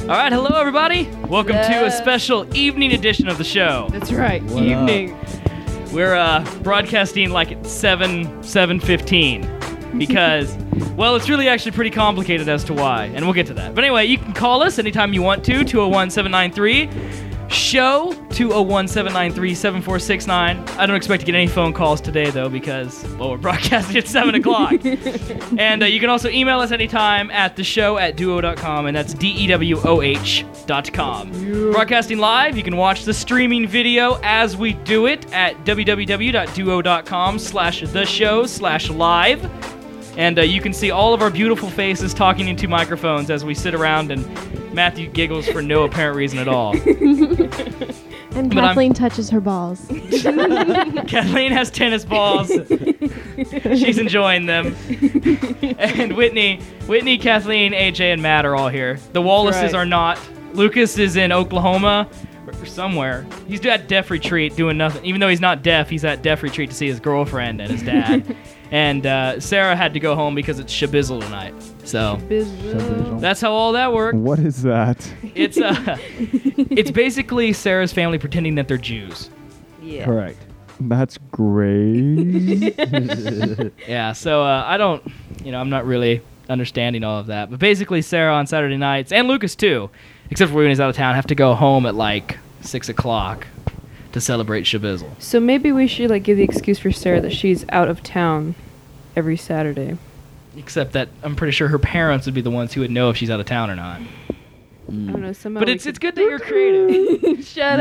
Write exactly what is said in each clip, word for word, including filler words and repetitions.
All right, hello everybody. Welcome Yes. to a special evening edition of the show. That's right. What Evening. We're uh, broadcasting like at seven, seven fifteen because, well, it's really actually pretty complicated as to why, and we'll get to that. But anyway, you can call us anytime you want to, two oh one, seven nine three, show, two oh one, seven nine three, seven four six nine. I don't expect to get any phone calls today, though, because, well, we're broadcasting at seven o'clock. And uh, you can also email us anytime at the show at duo dot com, and that's D E W O H dot com. Broadcasting live, you can watch the streaming video as we do it at w w w dot duo dot com slash the show slash live. And uh, you can see all of our beautiful faces talking into microphones as we sit around and Matthew giggles for no apparent reason at all. And But I'm- Kathleen touches her balls. Kathleen has tennis balls. She's enjoying them. And Whitney, Whitney, Kathleen, A J, and Matt are all here. The Wallaces Right. are not. Lucas is in Oklahoma or somewhere. He's at deaf retreat doing nothing. Even though he's not deaf, he's at deaf retreat to see his girlfriend and his dad. And uh, Sarah had to go home because it's Shabizzle tonight. So Bizzle. that's how all that worked. What is that? It's uh, it's basically Sarah's family pretending that they're Jews. Yeah. Correct. That's great. Yeah, so uh, I don't, you know, I'm not really understanding all of that. But basically, Sarah on Saturday nights, and Lucas too, except for when he's out of town, have to go home at like six o'clock to celebrate Shabizzle. So maybe we should like give the excuse for Sarah that she's out of town every Saturday. Except that I'm pretty sure her parents would be the ones who would know if she's out of town or not. I don't know. Somehow But we it's could- it's good that you're creative. Shut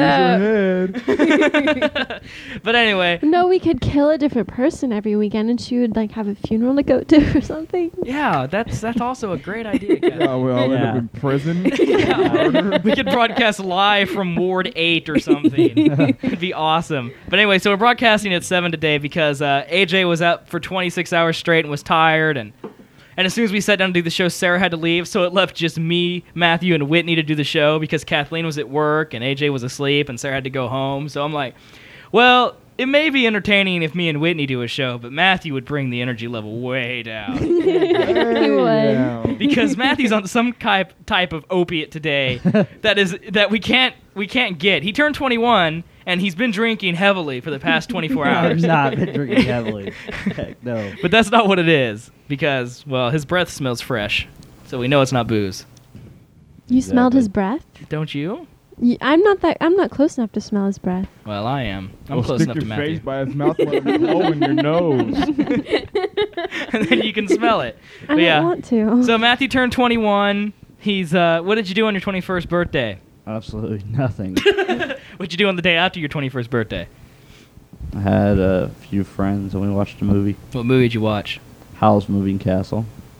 Use your up. head. But anyway, No, we could kill a different person every weekend and she would like have a funeral to go to or something. yeah, that's that's also a great idea, guys. Yeah, we all end Yeah. up in prison. Yeah. We could broadcast live from Ward eight or something. It'd be awesome. But anyway, so we're broadcasting at seven today because uh, A J was up for twenty-six hours straight and was tired. And, and as soon as we sat down to do the show, Sarah had to leave. So it left just me, Matthew, and Whitney to do the show because Kathleen was at work and A J was asleep and Sarah had to go home. So I'm like, well, it may be entertaining if me and Whitney do a show, but Matthew would bring the energy level way down. He would. Yeah. Because Matthew's on some type type of opiate today that is that we can't we can't get. He turned twenty-one and he's been drinking heavily for the past twenty-four I've hours. not been drinking heavily. Heck no. But that's not what it is because well, his breath smells fresh, so we know it's not booze. You smelled Exactly. his breath? Don't you? Y- I'm not that. I'm not close enough to smell his breath. Well, I am. I'm Well, close stick enough your to face Matthew, by his mouth while it's blowing your nose. and then you can smell it. I But don't yeah. want to. So Matthew turned twenty-one. He's uh, what did you do on your twenty-first birthday? Absolutely nothing. What'd you do on the day after your twenty-first birthday? I had a few friends and we watched a movie. What movie did you watch? Howl's Moving Castle.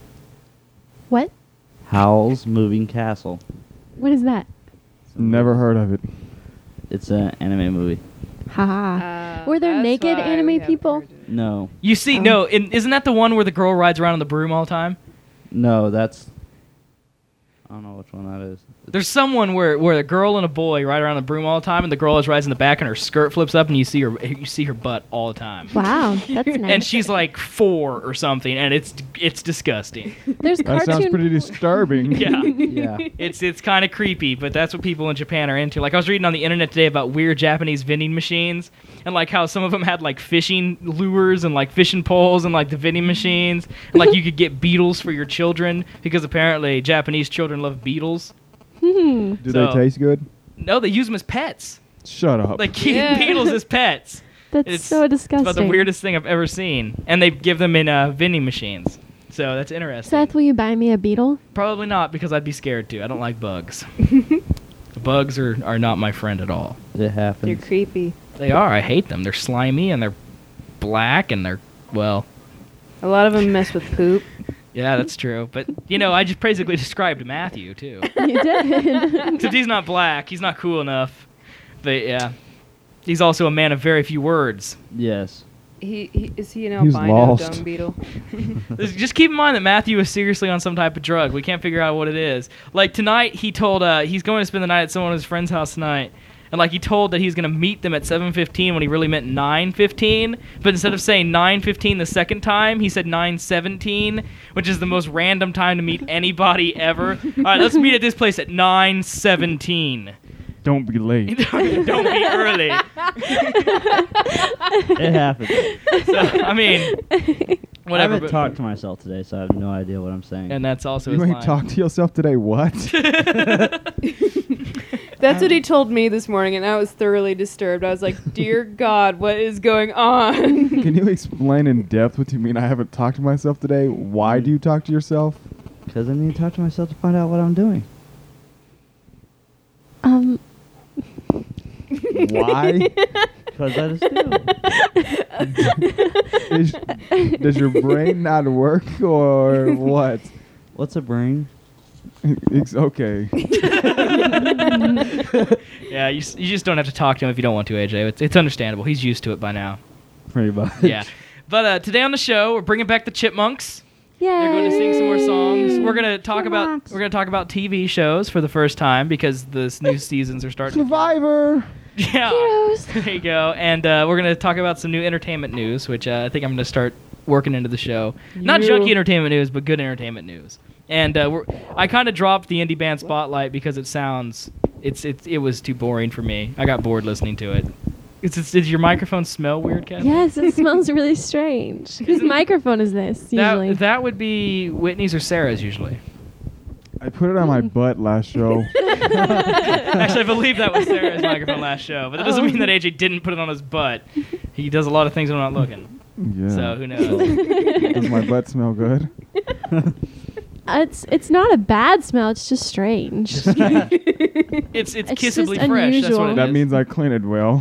What? Howl's Moving Castle. What is that? Never heard of it. It's an anime movie. Haha. Uh, Were there that's naked why we anime haven't people? heard it. No. You see, Oh. no, in, isn't that the one where the girl rides around on the broom all the time? No, that's... I don't know which one that is. There's someone where where a girl and a boy ride around the broom all the time, and the girl is rides in the back, and her skirt flips up, and you see her you see her butt all the time. Wow, that's nice. And she's like four or something, and it's it's disgusting. There's That sounds cartoon. pretty disturbing. Yeah, Yeah. it's it's kind of creepy, but that's what people in Japan are into. Like I was reading on the internet today about weird Japanese vending machines, and like how some of them had like fishing lures and like fishing poles and like the vending machines, and like you could get beetles for your children because apparently Japanese children love beetles. Hmm. Do So- they taste good? No, they use them as pets. Shut up. Like keep Yeah. beetles as pets. That's It's so disgusting. It's about the weirdest thing I've ever seen, and they give them in uh, vending machines. So that's interesting. Seth, will you buy me a beetle? Probably not because I'd be scared to. I don't like bugs. Bugs are, are not my friend at all. It They're happens. creepy. They are. I hate them. They're slimy and they're black and they're well. A lot of them mess with poop. Yeah, that's true. But you know, I just basically described Matthew too. You did. Except he's not black. He's not cool enough. But yeah, he's also a man of very few words. Yes. He, he is he an He's albino lost. dung beetle? Just keep in mind that Matthew is seriously on some type of drug. We can't figure out what it is. Like tonight, he told uh, he's going to spend the night at someone at his friend's house tonight, And like he told that he's gonna meet them at seven fifteen when he really meant nine fifteen. But instead of saying nine fifteen the second time, he said nine seventeen, which is the most random time to meet anybody ever. All right, let's meet at this place at nine seventeen. Don't be late. Don't be early. It happens. So, I mean, I whatever. haven't but- talked to myself today, so I have no idea what I'm saying. And that's also You his ain't line. talk to yourself today. What? That's what he told me this morning, and I was thoroughly disturbed. I was like, "Dear God, what is going on?" Can you explain in depth what you mean? I haven't talked to myself today. Why do you talk to yourself? Because I need to talk to myself to find out what I'm doing. Um, Why? Because I just do. Is, does your brain not work or what? What's a brain? It's okay. Yeah, you, s- you just don't have to talk to him if you don't want to, A J. It's, it's understandable. He's used to it by now. Pretty much. Yeah. But uh, today on the show, we're bringing back the Chipmunks. yay! They're going to sing some more songs. We're gonna talk about Chipmunks. we're gonna talk about T V shows for the first time because the s- new seasons are starting. Survivor. Yeah. Heroes. There you go. And uh, we're gonna talk about some new entertainment news, which uh, I think I'm gonna start working into the show. Not You- junky entertainment news, but good entertainment news. And uh, we're, I kind of dropped the indie band spotlight because it sounds it's it's it was too boring for me. I got bored listening to it. It's, it's, does your microphone smell weird, Kathy? Yes, it smells really strange. Whose Isn't- microphone is this usually? That, that would be Whitney's or Sarah's usually. I put it on my butt last show. Actually, I believe that was Sarah's microphone last show, but that doesn't Oh. mean that A J didn't put it on his butt. He does a lot of things when I'm not looking, Yeah. so who knows? Does my butt smell good? Uh, it's it's not a bad smell. It's just strange. It's it's It's kissably just fresh. That's what unusual. it That is. means I clean it well.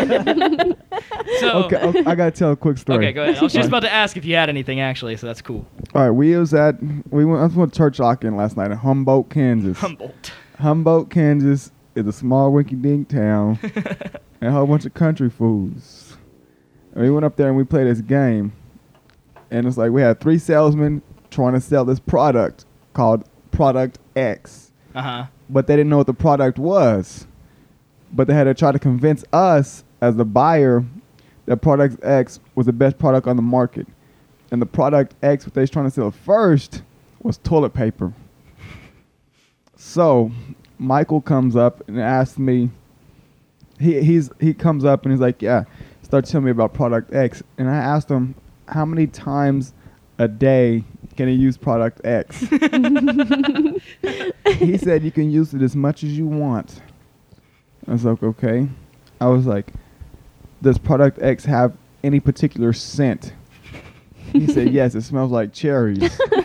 So Okay, okay, I gotta tell a quick story. okay, go ahead. I was just All about to ask if you had anything actually, so that's cool. All right, we was at we went. I went to church locking last night in Humboldt, Kansas. Humboldt. Humboldt, Kansas is a small rinky-dink town and a whole bunch of country foods. And we went up there and we played this game, and it's like we had three salesmen trying to sell this product called Product X, Uh huh. but they didn't know what the product was. But they had to try to convince us as the buyer that Product X was the best product on the market. And the Product X, what they was trying to sell first, was toilet paper. So Michael comes up and asks me, he he's he comes up and he's like, yeah, start telling me about Product X. And I asked him, how many times a day can you use Product X? He said you can use it as much as you want. I was like, okay. I was like, does Product X have any particular scent? He said, yes, it smells like cherries.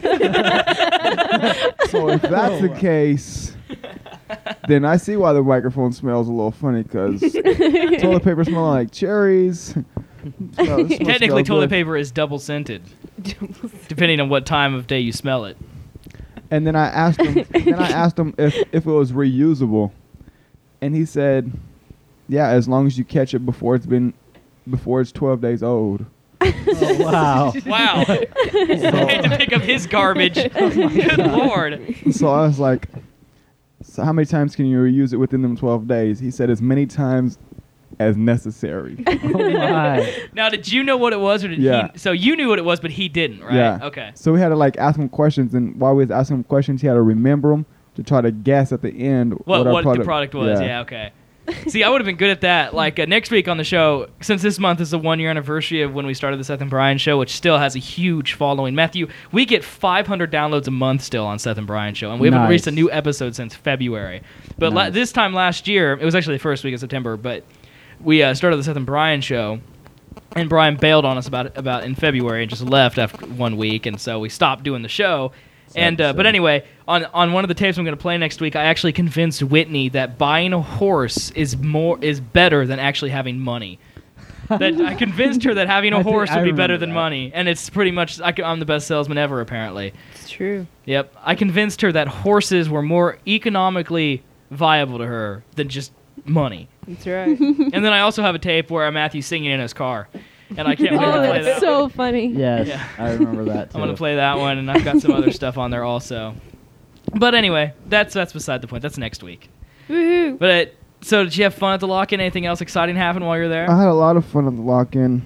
So if that's the case, then I see why the microphone smells a little funny, because toilet paper smells like cherries. Smell- it smells- Technically, smells toilet good. paper is double scented, depending on what time of day you smell it. And then I asked him. then I asked him if, if it was reusable, and he said, "Yeah, as long as you catch it before it's been, before it's twelve days old." Oh, wow. Wow. I had to pick up his garbage. Good lord. So I was like, "So how many times can you reuse it within them twelve days?" He said, "As many times as necessary." Oh, my. Now, did you know what it was, or did Yeah. he? So you knew what it was, but he didn't, right? Yeah. Okay. So we had to like ask him questions, and while we was asking him questions, he had to remember them to try to guess at the end What our what product, the product was? Yeah. okay. See, I would have been good at that. Like uh, next week on the show, since this month is the one year anniversary of when we started the Seth and Brian show, which still has a huge following. Matthew, we get five hundred downloads a month still on Seth and Brian show, and we haven't Nice. released a new episode since February. But la- Nice. this time last year, it was actually the first week of September, but we uh, started the Seth and Brian show. And Brian bailed on us about about in February and just left after one week, and so we stopped doing the show. And uh, but sad. anyway, on on one of the tapes I'm going to play next week, I actually convinced Whitney that buying a horse is more is better than actually having money. That I convinced her that having a I think horse I would be better remember than that. money, and it's pretty much I, am the best salesman ever apparently. It's true. Yep, I convinced her that horses were more economically viable to her than just money. That's right. And then I also have a tape where Matthew's singing in his car, and I can't wait Oh, to play that's that. so funny. Yes, Yeah. I remember that, too. I'm gonna play that one, and I've got some other stuff on there also. But anyway, that's that's beside the point. That's next week. Woohoo. But So did you have fun at the lock-in? Anything else exciting happen while you were there? I had a lot of fun at the lock-in.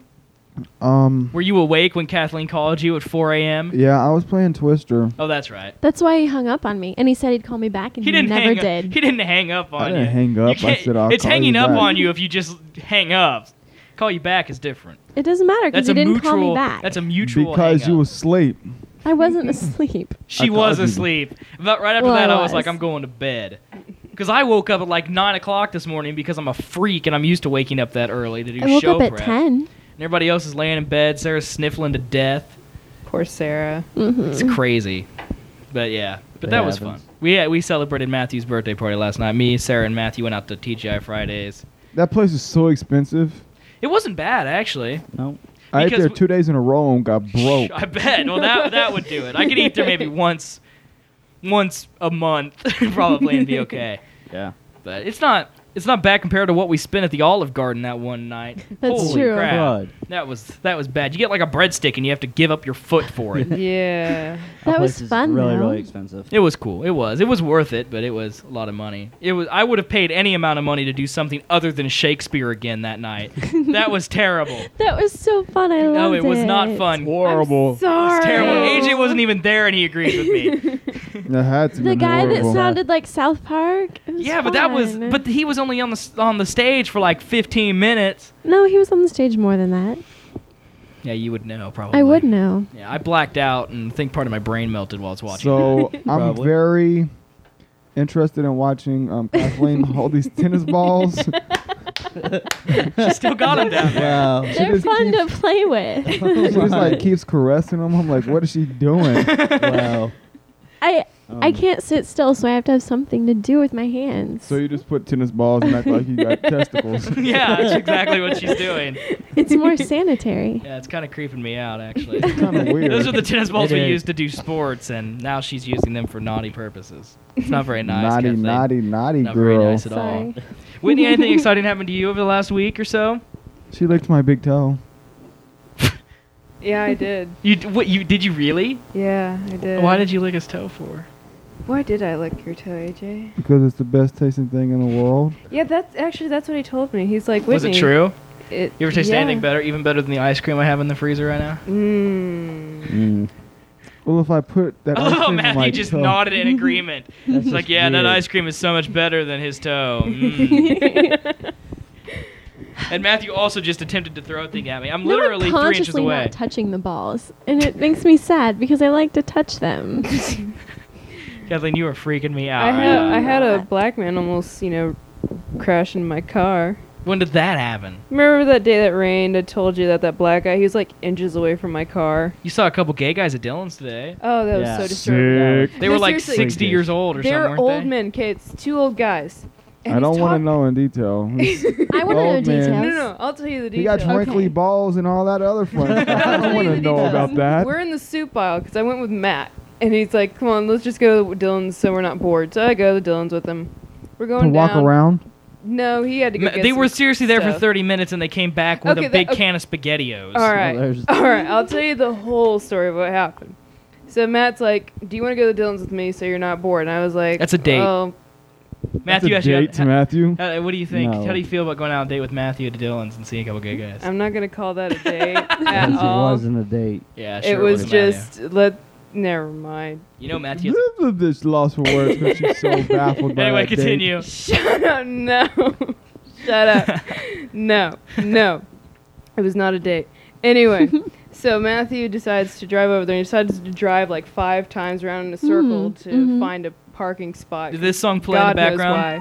Um, Were you awake when Kathleen called you at four a.m.? yeah, I was playing Twister. Oh, that's right. That's why he hung up on me, and he said he'd call me back, and He he, didn't never hang did. Up, he didn't hang up on I you. didn't hang You up. I can't- said I'll it's call hanging you up back. on you if you just hang up. Call you back is different. It doesn't matter because That's he a didn't mutual. call me back. That's a mutual. Because hang you up. was asleep. I wasn't asleep. She I was called you. asleep. But right after Well, that, I I was like, was. I'm going to bed. Because I woke up at like nine o'clock this morning because I'm a freak and I'm used to waking up that early to do I woke show up at prep. ten. And everybody else is laying in bed. Sarah's sniffling to death. Poor Sarah. Mm-hmm. It's crazy. But yeah. But It that was happens. fun. We had, we celebrated Matthew's birthday party last night. Me, Sarah, and Matthew went out to T G I Fridays. That place is so expensive. It wasn't bad, actually. No. I ate Because there we- two days in a row and got broke. I bet. Well, that that would do it. I could eat there maybe once, once a month, probably, and be okay. Yeah. But it's not it's not bad compared to what we spent at the Olive Garden that one night. That's Holy true. crap. God. That was that was bad. You get like a breadstick and you have to give up your foot for it. Yeah. That was place is fun, Really, though. really expensive. It was cool. It was. It was worth it, but it was a lot of money. It was. I would have paid any amount of money to do something other than Shakespeare again that night. That was terrible. That was so fun. I loved it. No, it was not fun. Horrible. It was Sorry. terrible. A J wasn't even there, and he agreed with me. That had to The be guy that horrible. sounded like South Park. It was Yeah, but that was. fun. But he was only on the s- on the stage for like fifteen minutes. no, he was on the stage more than that. Yeah, you would know probably. I would know. Yeah, I blacked out and think part of my brain melted while I was watching. So I'm Probably. very interested in watching um, Kathleen hold these tennis balls. She still got him down there. Wow. They're just fun keeps- to play with. She just like keeps caressing them. I'm like, what is she doing? Wow. I I Um, can't sit still, so I have to have something to do with my hands. So you just put tennis balls and act like you got testicles. Yeah, that's exactly what she's doing. It's more sanitary. Yeah, it's kind of creeping me out, actually. Kind of weird. Those are the tennis balls It we is. used to do sports, and now she's using them for naughty purposes. It's not very nice. naughty, Kathleen. naughty, naughty Not very girl. nice at all. Sorry. Whitney, anything exciting happened to you over the last week or so? She licked my big toe Yeah, I did. You d- what? You did you really? Yeah, I did. Why did you lick his toe for? Why did I lick your toe, A J? because it's the best tasting thing in the world. Yeah, that's actually that's what he told me. He's like, Was it Whitney, true? It, You ever taste yeah. anything better, even better than the ice cream I have in the freezer right now? Mmm. Mm. Well, if I put that ice Oh, cream on my Matthew just toe, nodded in agreement. That's It's like, just yeah, that weird. ice cream is so much better than his toe. Mm. And Matthew also just attempted to throw a thing at me. I'm Now I'm literally three inches consciously away. not touching the balls, and it makes me sad because I like to touch them. Kathleen, you are freaking me out. I right had now. I had a black man almost, you know, crash in my car. When did that happen? Remember that day that rained? I told you that that black guy, he was like inches away from my car. You saw a couple gay guys at Dylan's today. Oh, that Yeah. was so disturbing. Sick. They No, were like seriously. sixty years old or something, They're weren't old they? men, kids, two old guys. And I he's don't want to talk- know in detail. He's- I want to know Old man. details. No, no, no. I'll tell you the he got details. twinkly Okay. balls and all that other fun stuff. I I'll don't tell want you to the know details. about that. We're in the soup aisle because I went with Matt, and he's like, "Come on, let's just go to Dylan's so we're not bored." So I go to Dylan's with him. We're To going walk down. around. No, he had to go. Ma- get They some were seriously there for stuff. thirty minutes and they came back with Okay, a that- big okay. can of SpaghettiOs. All right, there's- all right. I'll tell you the whole story of what happened. So Matt's like, "Do you want to go to Dylan's with me so you're not bored?" And I was like, That's a date. Oh, Matthew, That's a actually, date to Matthew. how- what do you think? No. How do you feel about going out on a date with Matthew to Dylan's and seeing a couple gay guys? I'm not gonna call that a date at Yes, it all. wasn't a date. yeah, sure. it was wasn't Matthew. just let. Never mind. You know, Matthew. This lost for words because she's so baffled by Anyway, that date. continue. Shut up! No. Shut up. No. No. It was not a date. Anyway, so Matthew decides to drive over there. He decides to drive like five times around in a circle Mhm, to mhm. find a parking spot. Did this song play God in the knows background?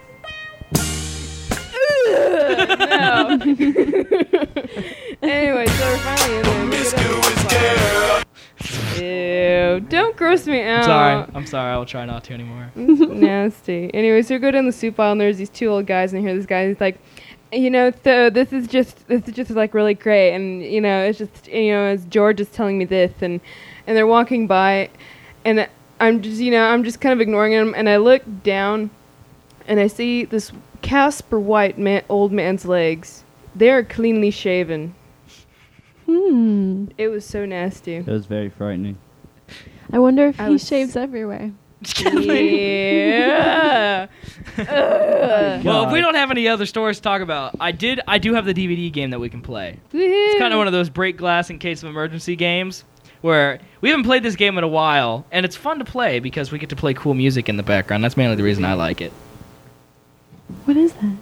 why. No. Anyway, so we're finally in there. We get up to the spot. Ew! Don't gross me out. I'm sorry. I'm sorry. I will try not to anymore. It's nasty. Anyway, so we go down the soup aisle and there's these two old guys, and I hear this guy. He's like, you know, so this is just this is just like really great, and you know, it's just you know, as George is telling me this, and and they're walking by, and I'm just you know, I'm just kind of ignoring him, and I look down, and I see this Casper White man, old man's legs. They're cleanly shaven. Hmm. It was so nasty. It was very frightening. I wonder if I he was- shaves everywhere. Yeah. Well, if we don't have any other stories to talk about, I did. I do have the D V D game that we can play. It's kind of one of those break glass in case of emergency games where we haven't played this game in a while, and it's fun to play because we get to play cool music in the background. That's mainly the reason I like it. What is that?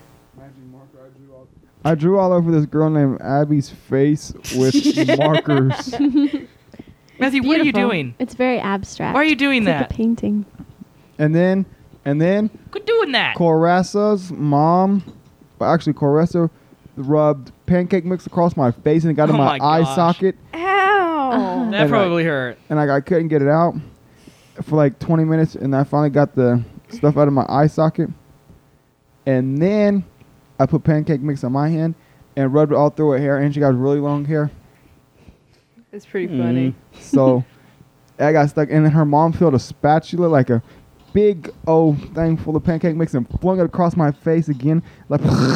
I drew all over this girl named Abby's face with markers. Matthew, what are you Beautiful. doing? It's very abstract. Why are you doing It's that? like a painting. And then, and then, Quit doing that. Corasa's mom, well, actually Corasa, rubbed pancake mix across my face and it got in Oh my, my eye gosh. socket, Ow. Uh-huh. That And, probably hurt. and I, I couldn't get it out for like twenty minutes, and I finally got the stuff out of my eye socket. And then I put pancake mix on my hand and rubbed it all through her hair, and she got really long hair. It's pretty funny. So I got stuck, and then her mom filled a spatula, like a big old thing full of pancake mix, and flung it across my face again, like.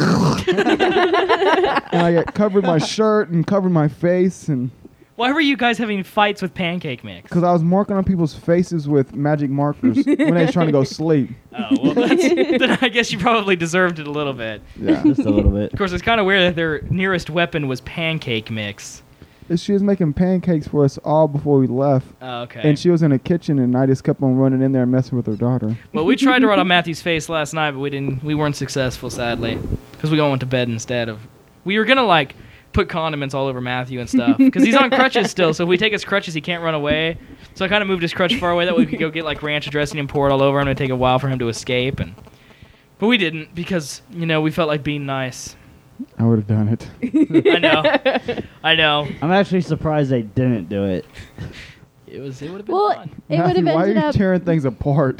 And I got covered my shirt and covered my face, and Why were you guys having fights with pancake mix? because I was marking on people's faces with magic markers when they was trying to go sleep. Oh, well, that's, then I guess you probably deserved it a little bit. Yeah, Just a little bit. Of course, it's kind of weird that their nearest weapon was pancake mix. she was making pancakes for us all before we left, Oh, okay. and she was in the kitchen, and I just kept on running in there and messing with her daughter. Well, we tried to run on Matthew's face last night, but we didn't. We weren't successful, sadly, because we all went to bed instead of. We were gonna like put condiments all over Matthew and stuff, because he's on crutches still. So if we take his crutches, he can't run away. So I kind of moved his crutch far away that way we could go get like ranch dressing and pour it all over him. It'd take a while for him to escape, and but we didn't because you know we felt like being nice. I would have done it. I know, I know. I'm actually surprised they didn't do it. It was. It would have been Well, fun. it would Matthew, have why are ended you up. tearing things apart?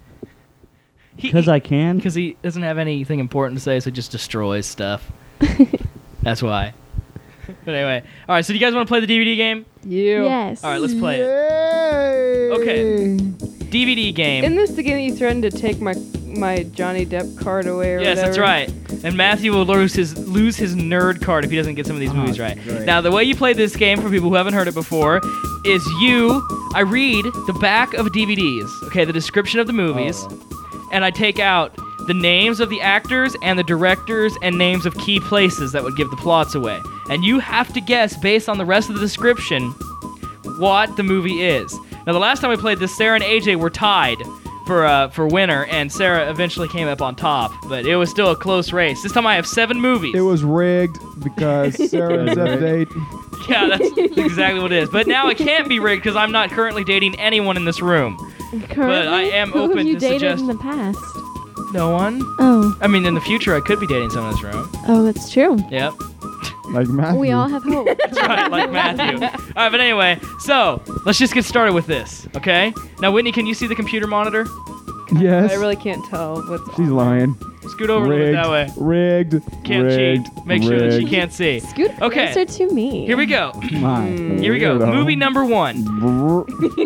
Because I can. Because he doesn't have anything important to say, so he just destroys stuff. That's why. But anyway, all right. So do you guys want to play the D V D game? You. Yes. All right, let's play it. Yay! Okay. D V D game. In this the game you threatened to take my my Johnny Depp card away or Yes, whatever. that's right. And Matthew will lose his lose his nerd card if he doesn't get some of these Oh, movies right. great. Now, the way you play this game for people who haven't heard it before is you. I read the back of D V Ds. Okay, the description of the movies, Oh. and I take out the names of the actors and the directors and names of key places that would give the plots away. And you have to guess based on the rest of the description what the movie is. Now, the last time we played this, Sarah and A J were tied for uh, for winner, and Sarah eventually came up on top, but it was still a close race. This time I have seven movies. It was rigged because Sarah and Zeph date. Yeah, that's exactly what it is. But now it can't be rigged because I'm not currently dating anyone in this room. Currently, I am who open have you to dated suggest- in the past? No one? Oh, I mean, in the future, I could be dating someone in this room. oh, that's true. Yep. Like Matthew. We all have hope. That's right, like Matthew. All right, but anyway, so let's just get started with this, okay? Now, Whitney, can you see the computer monitor? Yes. I really can't tell what's She's on. lying. Scoot over a little bit Rigged. that way. Rigged. Can't rigged, cheat. Make sure that she rigged. can't see. Scoot Okay. closer to me. Here we go. My. Here we go. Weirdo. Movie number one. Brr.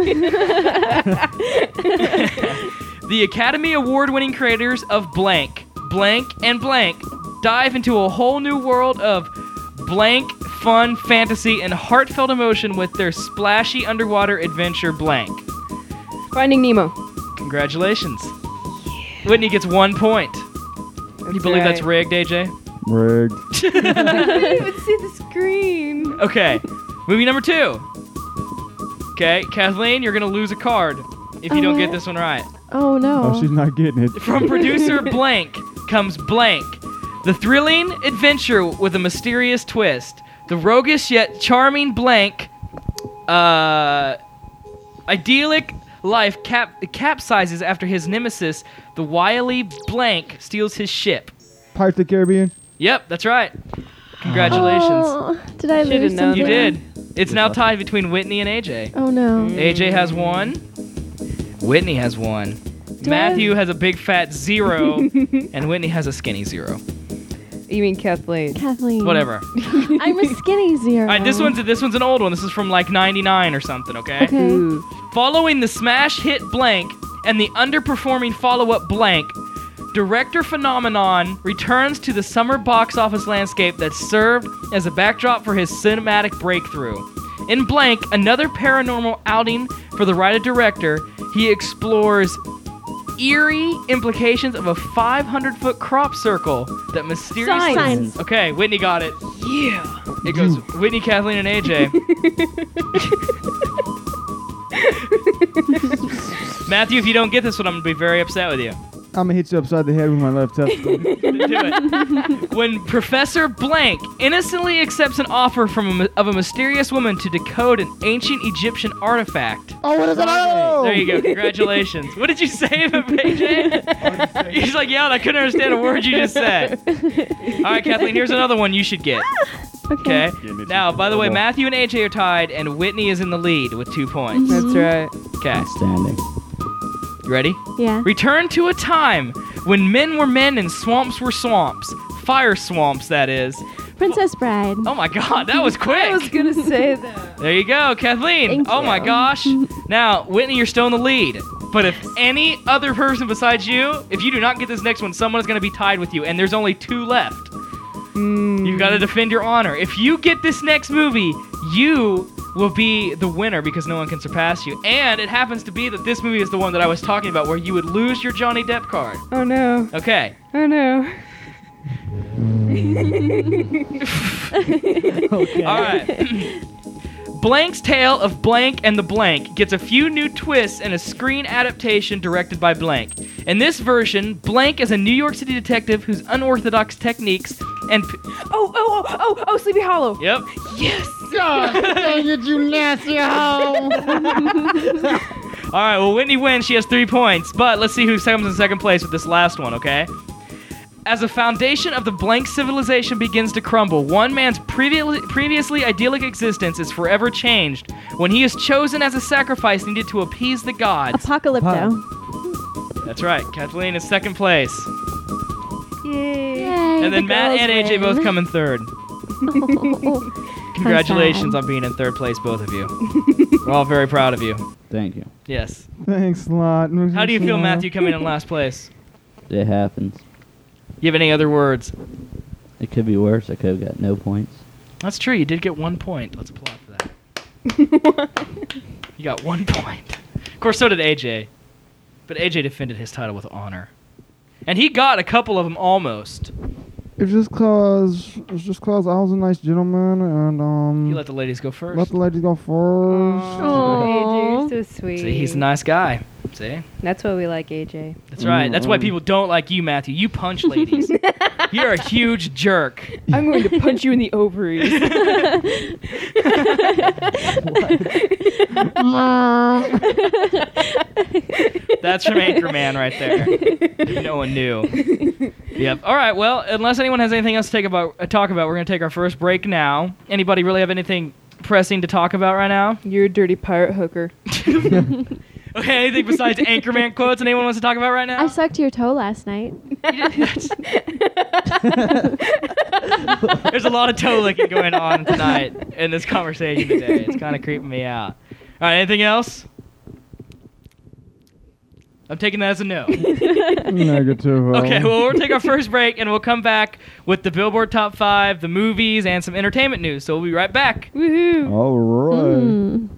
The Academy Award-winning creators of blank, blank, and blank dive into a whole new world of blank, fun, fantasy, and heartfelt emotion with their splashy underwater adventure blank. Finding Nemo. Congratulations. Whitney gets one point. You believe that's rigged, A J? Rigged. I didn't even see the screen. Okay. Movie number two. Okay, Kathleen, you're gonna lose a card if you Oh, don't get what? this one right. Oh no. Oh, she's not getting it. From producer blank comes blank. The thrilling adventure with a mysterious twist. The roguish yet charming blank, uh, idyllic life cap- capsizes after his nemesis, the wily blank, steals his ship. Pirates of the Caribbean. Yep, that's right. Congratulations. Oh, did I Should've lose known something? You did. It's now tied between Whitney and A J. Oh no. A J has one. Whitney has one. Do Matthew I- has a big fat zero, and Whitney has a skinny zero. You mean Kathleen? Kathleen. Whatever. I'm a skinny zero. All right, this one's this one's an old one. This is from like ninety-nine or something. Okay. Okay. Ooh. Following the smash hit blank and the underperforming follow-up blank, director Phenomenon returns to the summer box office landscape that served as a backdrop for his cinematic breakthrough. In blank, another paranormal outing for the writer-director, he explores eerie implications of a five hundred foot crop circle that mysteriously... Signs. Okay, Whitney got it. Yeah. It goes Whitney, Kathleen, and A J. Matthew, if you don't get this one, I'm going to be very upset with you. I'm gonna hit you upside the head with my left testicle. Do it. When Professor Blank innocently accepts an offer from a, of a mysterious woman to decode an ancient Egyptian artifact. Oh, what is it? Oh! There you go. Congratulations. What did you say, A J? He's like, yeah, I couldn't understand a word you just said. All right, Kathleen, here's another one you should get. Okay. Okay. Now, by the way, Matthew and A J are tied, and Whitney is in the lead with two points. That's right. Okay. Standing. You ready? Yeah. Return to a time when men were men and swamps were swamps. Fire swamps, that is. Princess Bride. Oh my god, that was quick. I was gonna say that. There you go, Kathleen. Thank oh my you. gosh. Now, Whitney, you're still in the lead. But if any other person besides you, if you do not get this next one, someone is going to be tied with you, and there's only two left. Mm. You've got to defend your honor. If you get this next movie, you will be the winner because no one can surpass you. And it happens to be that this movie is the one that I was talking about where you would lose your Johnny Depp card. Oh no. Okay. Oh no. Okay. All right. Blank's Tale of Blank and the Blank gets a few new twists in a screen adaptation directed by Blank. In this version, Blank is a New York City detective whose unorthodox techniques and... P- Oh, oh, oh, oh, oh, Sleepy Hollow. yep. Yes. God dang it, you nasty hoe! All right, well, Whitney wins. She has three points. But let's see who comes in second place with this last one, okay? As the foundation of the Blank civilization begins to crumble, one man's previ- previously idyllic existence is forever changed when he is chosen as a sacrifice needed to appease the gods. Apocalypto. That's right. Kathleen is second place. Yay. Yay, And then the Matt girls and A J both win. come in third. Oh, Congratulations sad. on being in third place, both of you. We're all very proud of you. Thank you. Yes. Thanks a lot. How do you feel, Matthew, coming in last place? It happens. You have any other words? It could be worse. I could have got no points. That's true. You did get one point. Let's applaud for that. You got one point. Of course, so did A J. But A J defended his title with honor. And he got a couple of them almost. It's just cause it's just cause I was a nice gentleman and um You let the ladies go first. let the ladies go first. Oh, A J, you're so sweet. See, he's a nice guy. See? That's why we like A J. That's right. That's why people don't like you, Matthew. You punch ladies. You're a huge jerk. I'm going to punch you in the ovaries. That's from Anchorman right there. If no one knew. Yep. All right. Well, unless anyone has anything else to take about, uh, talk about, we're going to take our first break now. Anybody really have anything pressing to talk about right now? You're a dirty pirate hooker. Okay, anything besides Anchorman quotes anyone wants to talk about right now? I sucked your toe last night. There's a lot of toe licking going on tonight in this conversation today. It's kind of creeping me out. All right, anything else? I'm taking that as a no. Negative. uh, Okay, well, we'll take our first break, and we'll come back with the Billboard Top five, the movies, and some entertainment news. So we'll be right back. Woohoo. All right. Mm.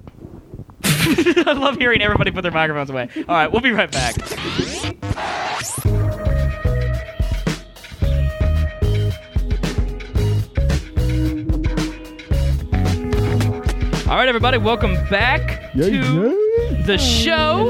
I love hearing everybody put their microphones away. All right, we'll be right back. All right, everybody, welcome back Yay, to yay. the show.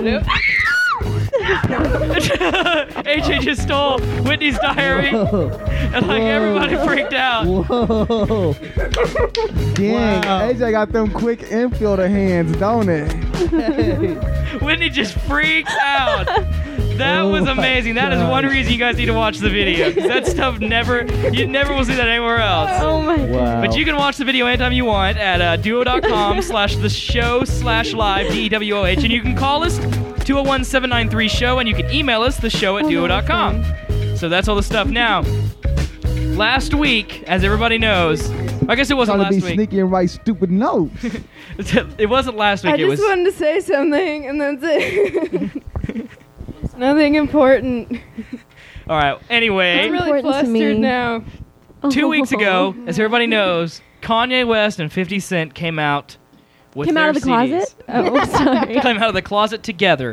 A J just stole Whitney's diary, and like everybody freaked out. Whoa. Dang, Wow. A J got them quick infielder hands, don't it? Whitney just freaked out. That Oh was my amazing. That is God. one reason you guys need to watch the video, because that stuff never, you never will see that anywhere else. Oh my Wow. But you can watch the video anytime you want at uh, duo.com slash the show slash live, D E W O H, and you can call us two oh one, seven nine three, show, and you can email us the show at duo dot com. So that's all the stuff. Now, last week, as everybody knows, I guess it wasn't Trying to be last week. sneaky and write stupid notes. It wasn't last week. I it just was. wanted to say something, and that's it. It's nothing important. All right. Anyway, I'm really Important to me. flustered now. two weeks ago, as everybody knows, Kanye West and fifty Cent came out with Came their out of the C Ds. closet? Oh, sorry. Came out of the closet together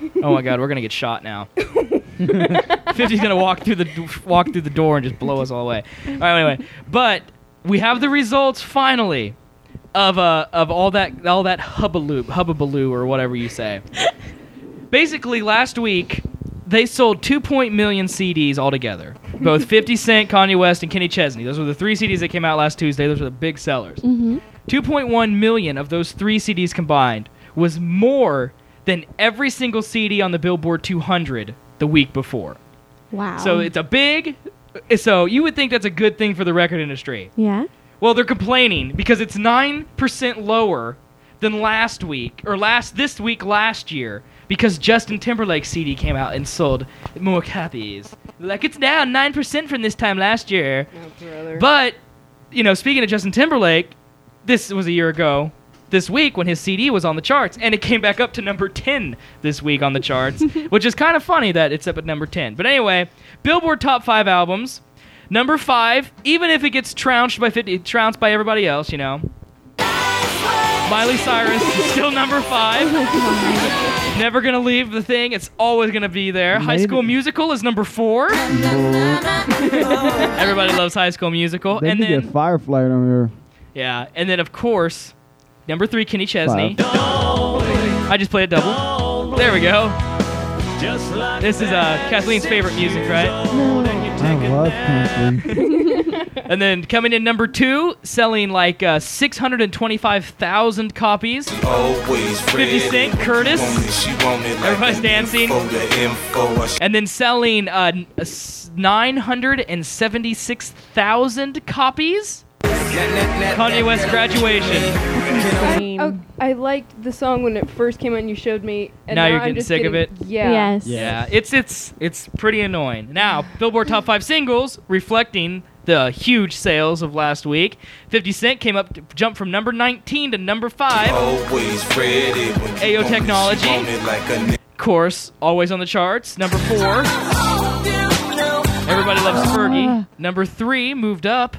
Oh my God, we're gonna get shot now. fifty's gonna walk through the walk through the door and just blow us all away. All right, anyway, but we have the results finally of uh of all that all that hubbaloo hubbabaloo or whatever you say. Basically, last week they sold two point million C Ds altogether. Both fifty Cent, Kanye West, and Kenny Chesney. Those were the three C Ds that came out last Tuesday. Those were the big sellers. Mm-hmm. two point one million of those three C Ds combined was more than every single C D on the Billboard two hundred the week before. Wow. So it's a big... So you would think that's a good thing for the record industry. Yeah. Well, they're complaining because it's nine percent lower than last week, or last this week last year, because Justin Timberlake's C D came out and sold more copies. Like, it's down nine percent from this time last year. Oh, brother. But, you know, speaking of Justin Timberlake, this was a year ago this week when his C D was on the charts, and it came back up to number ten this week on the charts, which is kind of funny that it's up at number ten. But anyway, Billboard Top five albums. Number five, even if it gets trounced by fifty, trounced by everybody else, you know. Miley Cyrus is still number five. Never gonna leave the thing. It's always gonna be there. High Made School it. Musical is number four. Everybody loves High School Musical. They and need to then get Firefly on here. yeah, and then of course, number three, Kenny Chesney. I just played a double. There we go. This is uh, Kathleen's favorite music, right? I love country. And then coming in number two, selling like uh, six hundred twenty-five thousand copies. fifty Cent, Curtis. Everybody's dancing. And then selling uh, n- s- nine hundred seventy-six thousand copies. Kanye West Graduation. Oh, I liked the song when it first came out and you showed me. And Now you're I'm getting just sick of getting- it? Yeah. Yes. Yeah, it's it's it's pretty annoying. Now, Billboard Top five Singles, reflecting the huge sales of last week. fifty Cent came up, to, jumped from number nineteen to number five. Ayo Technology, of course, always on the charts. Number four. Everybody loves Fergie. Number three moved up.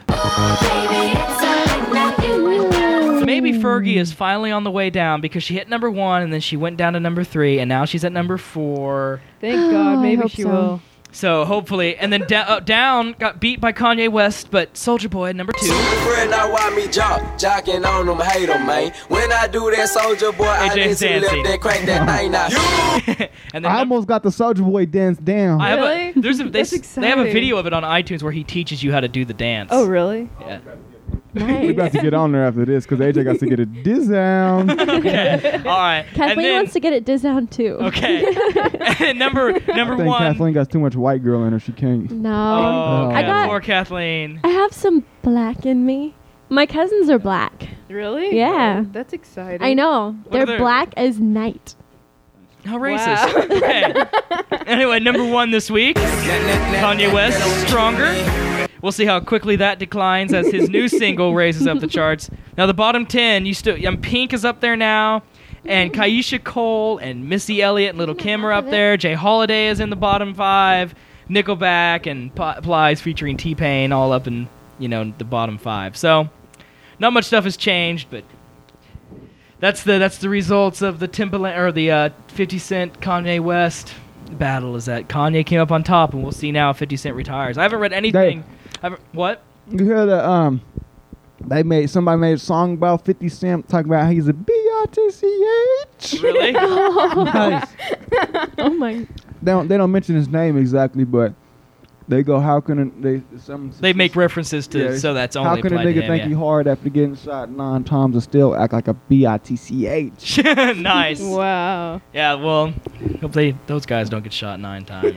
Maybe Fergie is finally on the way down because she hit number one and then she went down to number three and now she's at number four. Thank God. I Maybe hope she so. will. So hopefully, and then da- uh, down got beat by Kanye West, but Soulja Boy at number two. Now why me jock, jocking on them, hate 'em, man. When I do that, Soldier Boy, I A J's didn't dancing. left that crank that thing out. And then I num- almost got the Soulja Boy dance down. I have Really? a, there's a, they, That's s- they have a exciting. video of it on iTunes where he teaches you how to do the dance. Oh, really? Yeah. we Nice. about to get on there after this because A J got to get a diss down. Okay. All right. Kathleen and then, wants to get it down too. Okay. And number number I think one. Kathleen got too much white girl in her. She can't. No. Oh, I Kath- got- poor Kathleen. I have some black in me. My cousins are black. Really? Yeah. Oh, that's exciting. I know. What They're are their- black as night. How Wow. racist. Okay. Anyway, number one this week, Kanye West, Stronger. We'll see how quickly that declines as his new single raises up the charts. Now the bottom ten, you still, um, Pink is up there now, and Kaisha Cole and Missy Elliott and Little Kim are up there. Jay Holiday is in the bottom five. Nickelback and P- Plies featuring T-Pain all up in, you know, the bottom five. So, not much stuff has changed, but that's the that's the results of the Timbaland or the uh, fifty Cent Kanye West battle. Is that Kanye came up on top, and we'll see now if fifty Cent retires. I haven't read anything. I haven't, what? You hear that? Um, they made somebody made a song about fifty Cent talking about how he's a B I T C H. Really? Nice. Oh my. They don't they don't mention his name exactly, but they go, how can a, they some They make references to Yeah, so that's how only can a applied to nigga him, think yeah. he hard after getting shot nine times and still act like a B I T C H? Nice. Wow. Yeah, well, hopefully those guys don't get shot nine times.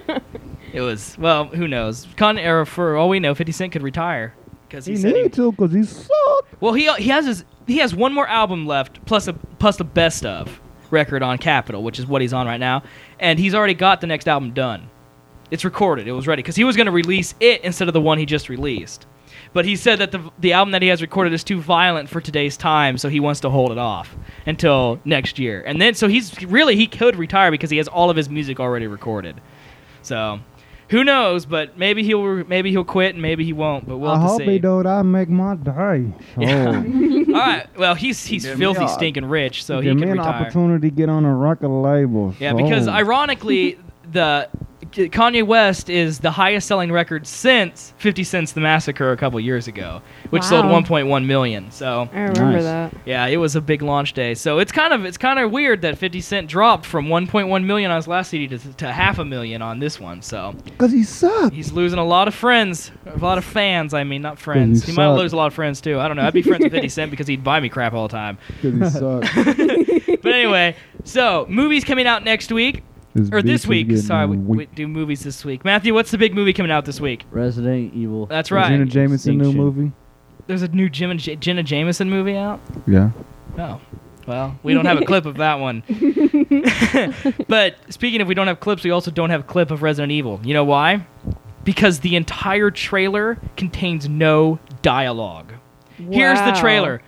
It was, well, who knows? Con or for all we know, fifty Cent could retire because he, He said he, need to because he sucked. well, he he has his he has one more album left plus a plus the best of record on Capitol, which is what he's on right now, and he's already got the next album done. It's recorded. It was ready because he was going to release it instead of the one he just released. But he said that the the album that he has recorded is too violent for today's time, so he wants to hold it off until next year. And then so he's really he could retire because he has all of his music already recorded. So Who knows? But maybe he'll maybe he'll quit and maybe he won't. But we'll I have to hope see. he do. I make my day. So, All right. Well, he's he's Give me filthy, a- stinking rich, so give he me can an retire. opportunity to get on a record label. Yeah, because so. ironically, the Kanye West is the highest selling record since fifty Cent's The Massacre a couple years ago, which sold Wow. one point one million. So I remember Nice. that. yeah, it was a big launch day. So it's kind of it's kind of weird that fifty Cent dropped from one point one million on his last C D to, to half a million on this one. So Because he sucked. he's losing a lot of friends, a lot of fans. I mean, not friends. he He might sucked. lose a lot of friends too. I don't know. I'd be friends with fifty Cent because he'd buy me crap all the time. Because he sucked. But anyway, so movies coming out next week. Or this beef is week. getting Sorry, we, weak. we do movies this week. Matthew, what's the big movie coming out this week? Resident Evil. That's Is right. Jenna Jameson new Extinction. movie? There's a new Jim and J- Jenna Jameson movie out. Yeah. Oh, well, we don't have a clip of that one. But speaking of we don't have clips, we also don't have a clip of Resident Evil. You know why? Because the entire trailer contains no dialogue. Here's the Wow. trailer.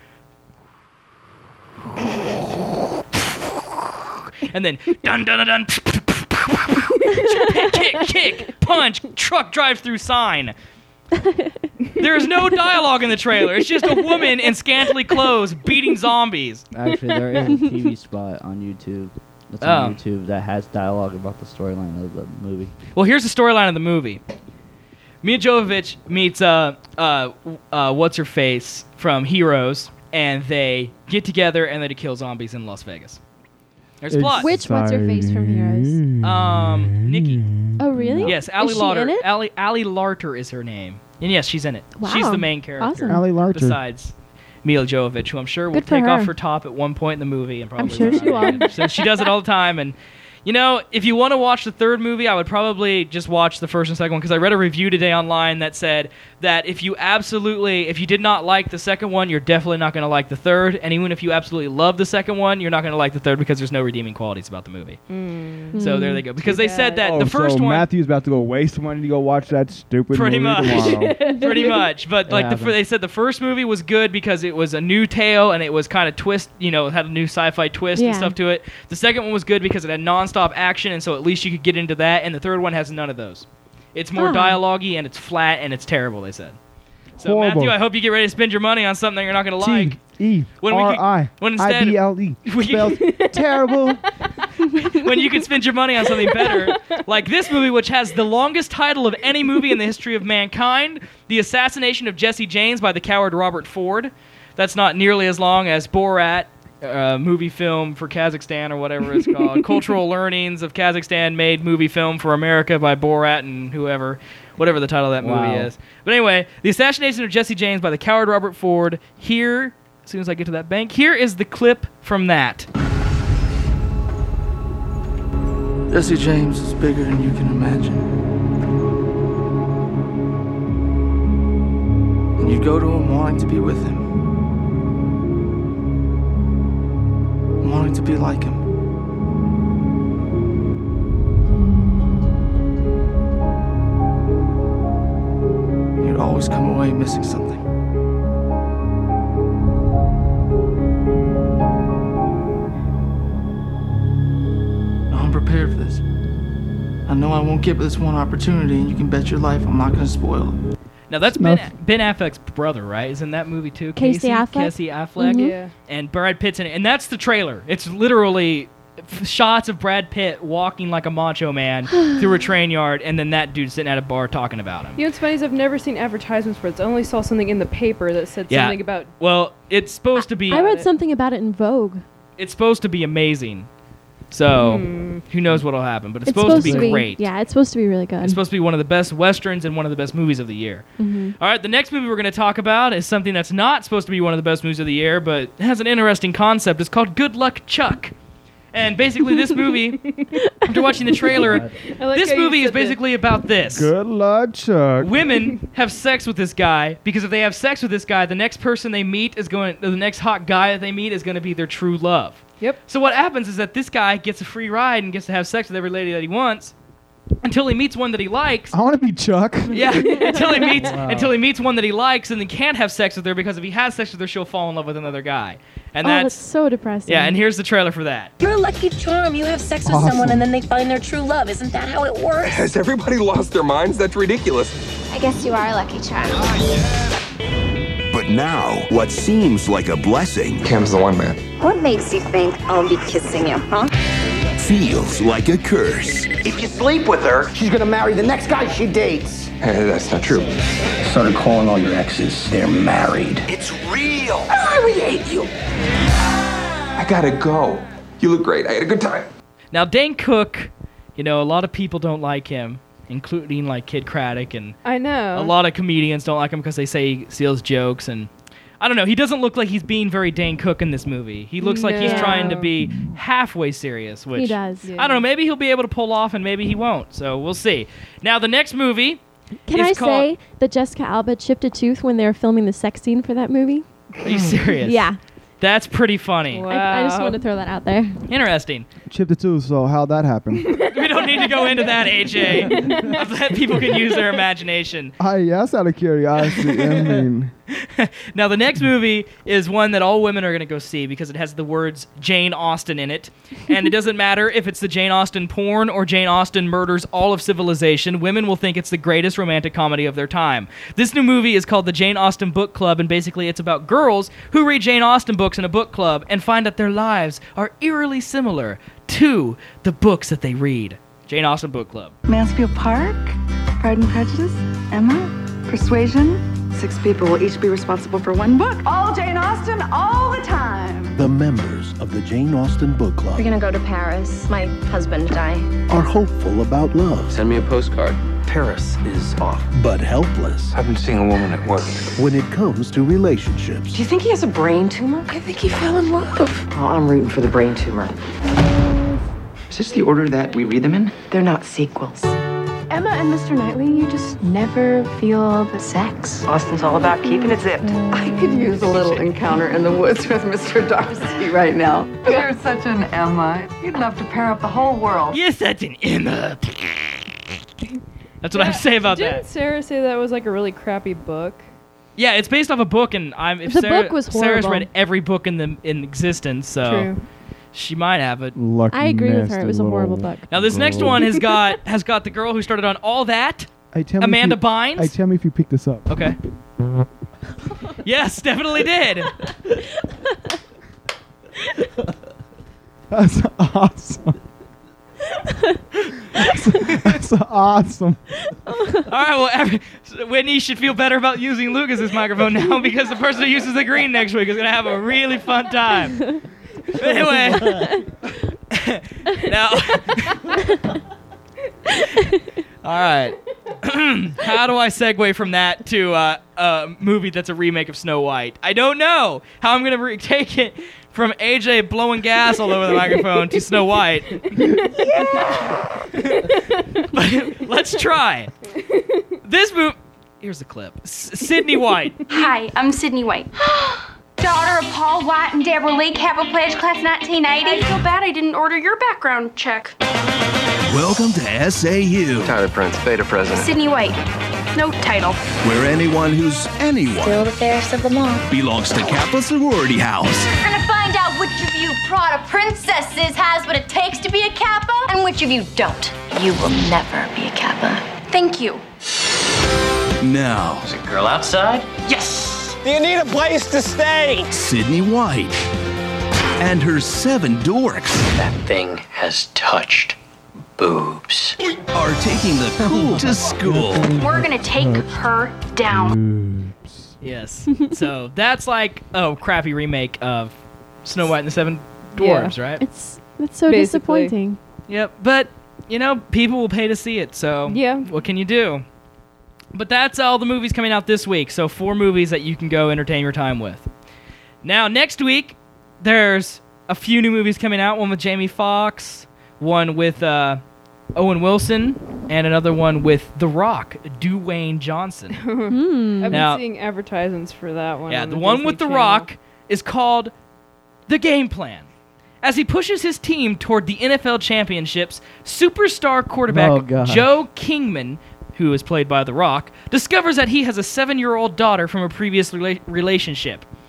And then dun dun dun dun. kick, kick, punch, truck drive through sign. There's no dialogue in the trailer. It's just a woman in scantily clothes beating zombies. Actually, there is a T V spot on YouTube. That's Oh. on YouTube that has dialogue about the storyline of the movie. Well, here's the storyline of the movie. Mia Jovovich meets uh uh uh what's her face from Heroes, and they get together and they kill zombies in Las Vegas. There's plot. Which what's her face from Heroes? Um, Nikki. Oh, really? Yes, Ali Is she Larter. in it? Ali Ali Larter is her name, and yes, she's in it. She's Wow. the main character. Awesome. Ali Larter. Besides Mila Jovovich, who I'm sure will Good for take off her. her top at one point in the movie and probably sure run she out will. again. So she does it all the time. And you know, if you want to watch the third movie, I would probably just watch the first and second one, because I read a review today online that said that if you absolutely, if you did not like the second one, you're definitely not going to like the third. And even if you absolutely love the second one, you're not going to like the third because there's no redeeming qualities about the movie. Mm. So there they go. Because they said that Oh, the first so one. Matthew's about to go waste money to go watch that stupid Pretty movie much. tomorrow. Pretty much, but like the, happens. fir- they said the first movie was good because it was a new tale and it was kind of twist, you know, it had a new sci-fi twist and Yeah. stuff to it. The second one was good because it had non-stop action, and so at least you could get into that. And the third one has none of those. It's more Oh. dialogue-y and it's flat and it's terrible. They said. So Horrible. Matthew, I hope you get ready to spend your money on something you're not going to like. T E When we R could- I when instead- I B L E. we- Spelled terrible. When you can spend your money on something better, like this movie, which has the longest title of any movie in the history of mankind, The Assassination of Jesse James by the coward Robert Ford. That's not nearly as long as Borat, uh, movie film for Kazakhstan or whatever it's called. Cultural Learnings of Kazakhstan made movie film for America by Borat and whoever, whatever the title of that movie Wow. is. But anyway, The Assassination of Jesse James by the coward Robert Ford. Here, as soon as I get to that bank, here is the clip from that. Jesse James is bigger than you can imagine. And you'd go to him wanting to be with him. Wanting to be like him. You'd always come away missing something. No, I'm prepared for this. I know I won't get this one opportunity, and you can bet your life I'm not going to spoil it. Now that's Ben, ben Affleck's brother, right? Is in that movie too? Casey Affleck? Casey Affleck. Mhm. Yeah. And Brad Pitt's in it. And that's the trailer. It's literally f- shots of Brad Pitt walking like a macho man through a train yard, and then that dude sitting at a bar talking about him. You know what's funny is I've never seen advertisements for it. I only saw something in the paper that said Yeah. something about. Well, it's supposed to be. I read it. something about it in Vogue. It's supposed to be amazing. So Hmm. who knows what'll happen? But it's, supposed, to be great. Yeah, it's supposed to be really good. It's supposed to be one of the best westerns and one of the best movies of the year. Mhm. All right, the next movie we're going to talk about is something that's not supposed to be one of the best movies of the year, but it has an interesting concept. It's called Good Luck Chuck. And basically, this movie, after watching the trailer, I like this how you movie is said that. basically about this. Good luck, Chuck. Women have sex with this guy because if they have sex with this guy, the next person they meet is going, the next hot guy that they meet is going to be their true love. Yep. So what happens is that this guy gets a free ride and gets to have sex with every lady that he wants until he meets one that he likes. I want to be Chuck. Yeah, until he meets Wow. until he meets one that he likes and then can't have sex with her because if he has sex with her, she'll fall in love with another guy. And oh, that's, that's so depressing. yeah, and here's the trailer for that. You're a lucky charm. You have sex with Awesome. someone and then they find their true love. Isn't that how it works? Has everybody lost their minds? That's ridiculous. I guess you are a lucky charm. But now, what seems like a blessing Cam's the one, man. What makes you think I'll be kissing you, huh? feels like a curse. If you sleep with her, she's gonna marry the next guy she dates. Hey, that's not true. Started calling all your exes. They're married. It's real. I really hate you. I gotta go. You look great. I had a good time. Now, Dane Cook, you know, a lot of people don't like him, including, like, Kid Craddock, and I know. a lot of comedians don't like him because they say he steals jokes, and I don't know, he doesn't look like he's being very Dane Cook in this movie. He looks like he's No. trying to be halfway serious, which... He does. I don't know, maybe he'll be able to pull off, and maybe he won't, so we'll see. Now, the next movie Can is I called... say that Jessica Alba chipped a tooth when they were filming the sex scene for that movie? Are you serious? Yeah. That's pretty funny. Wow. I, I just want to throw that out there. Interesting. Chip the tooth, so how'd that happen? We don't need to go into that, A J. I'm glad people can use their imagination. I yes, out of curiosity. I mean, Now, the next movie is one that all women are going to go see because it has the words Jane Austen in it. And it doesn't matter if it's the Jane Austen porn or Jane Austen murders all of civilization. Women will think it's the greatest romantic comedy of their time. This new movie is called the Jane Austen Book Club, and basically it's about girls who read Jane Austen books in a book club and find that their lives are eerily similar to the books that they read. Jane Austen Book Club. Mansfield Park, Pride and Prejudice, Emma, Persuasion. Six people will each be responsible for one book. All Jane Austen, all the time. The members of the Jane Austen Book Club We're gonna go to Paris. My husband and I. are hopeful about love, Send me a postcard. Paris is off. but helpless I've been seeing a woman at work. when it comes to relationships. Do you think he has a brain tumor? I think he fell in love. Oh, I'm rooting for the brain tumor. Is this the order that we read them in? They're not sequels. Emma and Mister Knightley, you just never feel the sex. Austen's all about keeping it zipped. I could use a little encounter in the woods with Mister Darcy right now. You're such an Emma. You'd love to pair up the whole world. You're such an Emma. That's what I have to say about Didn't that. Sarah say that was like a really crappy book? Yeah, it's based off a book, and I'm if The Sarah, book was Sarah's horrible. read every book in the in existence, so True. she might have it. lucky I agree with her. nasty It was a horrible little book. Now this next girl. one has got has got the girl who started on All That, Hey, tell me if Amanda you- Bynes. Hey, tell me if you picked this up. Okay. Yes, definitely did. That's awesome. that's, that's awesome. All right, well, every, Whitney should feel better about using Lucas's microphone now because the person who uses the green next week is going to have a really fun time. But anyway, now, all right. How do I segue from that to uh, a movie that's a remake of Snow White? I don't know how I'm going to re- take it from A J blowing gas all over the microphone to Snow White. But let's try. This movie. Here's the clip. S- Sydney White. Hi, I'm Sydney White. Daughter of Paul White and Deborah Lee, Capital Pledge Class nineteen eighty. I feel bad I didn't order your background check. Welcome to S A U, Tyler Prince, beta president. Sydney White. No title. where anyone who's anyone Still the fairest of them all. belongs to Kappa Sorority House. We're gonna find out which of you Prada princesses has what it takes to be a Kappa, and which of you don't. You will never be a Kappa. Thank you. Now, Is it girl outside? Yes! You need a place to stay! Sydney White and her seven dorks That thing has touched boobs. are taking the cool to school. We're gonna take her down. Yes. So that's like a crappy remake of Snow White and the Seven Dwarves, right? It's it's so Basically. disappointing. Yep. But, you know, people will pay to see it, so Yeah. what can you do? But that's all the movies coming out this week, so four movies that you can go entertain your time with. Now, next week, there's a few new movies coming out, one with Jamie Foxx, one with uh, Owen Wilson, and another one with The Rock, Dwayne Johnson. I've Now- been seeing advertisements for that one. Yeah, on the one Disney with The Channel. Rock is called The Game Plan. As he pushes his team toward the N F L championships, superstar quarterback Oh, God. Joe Kingman, who is played by The Rock, discovers that he has a seven-year-old daughter from a previous rela- relationship.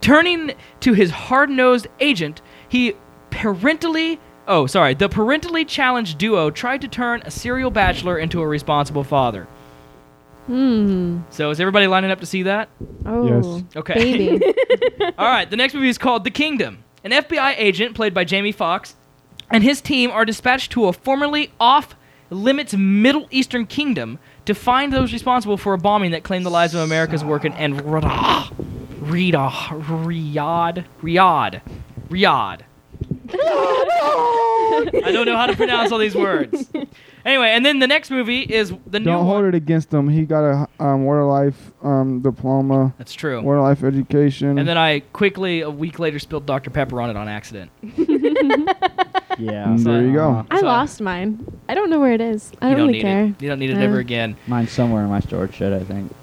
Turning to his hard-nosed agent, he parentally... Oh, sorry. The parentally challenged duo tried to turn a serial bachelor into a responsible father. Hmm. So is everybody lining up to see that? Oh. Yes. Okay. Baby. All right. The next movie is called The Kingdom. An F B I agent, played by Jamie Foxx, and his team are dispatched to a formerly off-limits Middle Eastern kingdom to find those responsible for a bombing that claimed the lives of America's working and Riyadh. Riyadh. Riyadh. Riyadh. I don't know how to pronounce all these words. Anyway, and then the next movie is the new Don't hold one. it against him. He got a um, water life um, diploma. That's true. Water life education. And then I quickly, a week later, spilled Doctor Pepper on it on accident. Yeah. And there you go. I So- lost mine. I don't know where it is. I You don't, don't really need care. it. You don't need it Uh, ever again. Mine's somewhere in my storage shed, I think.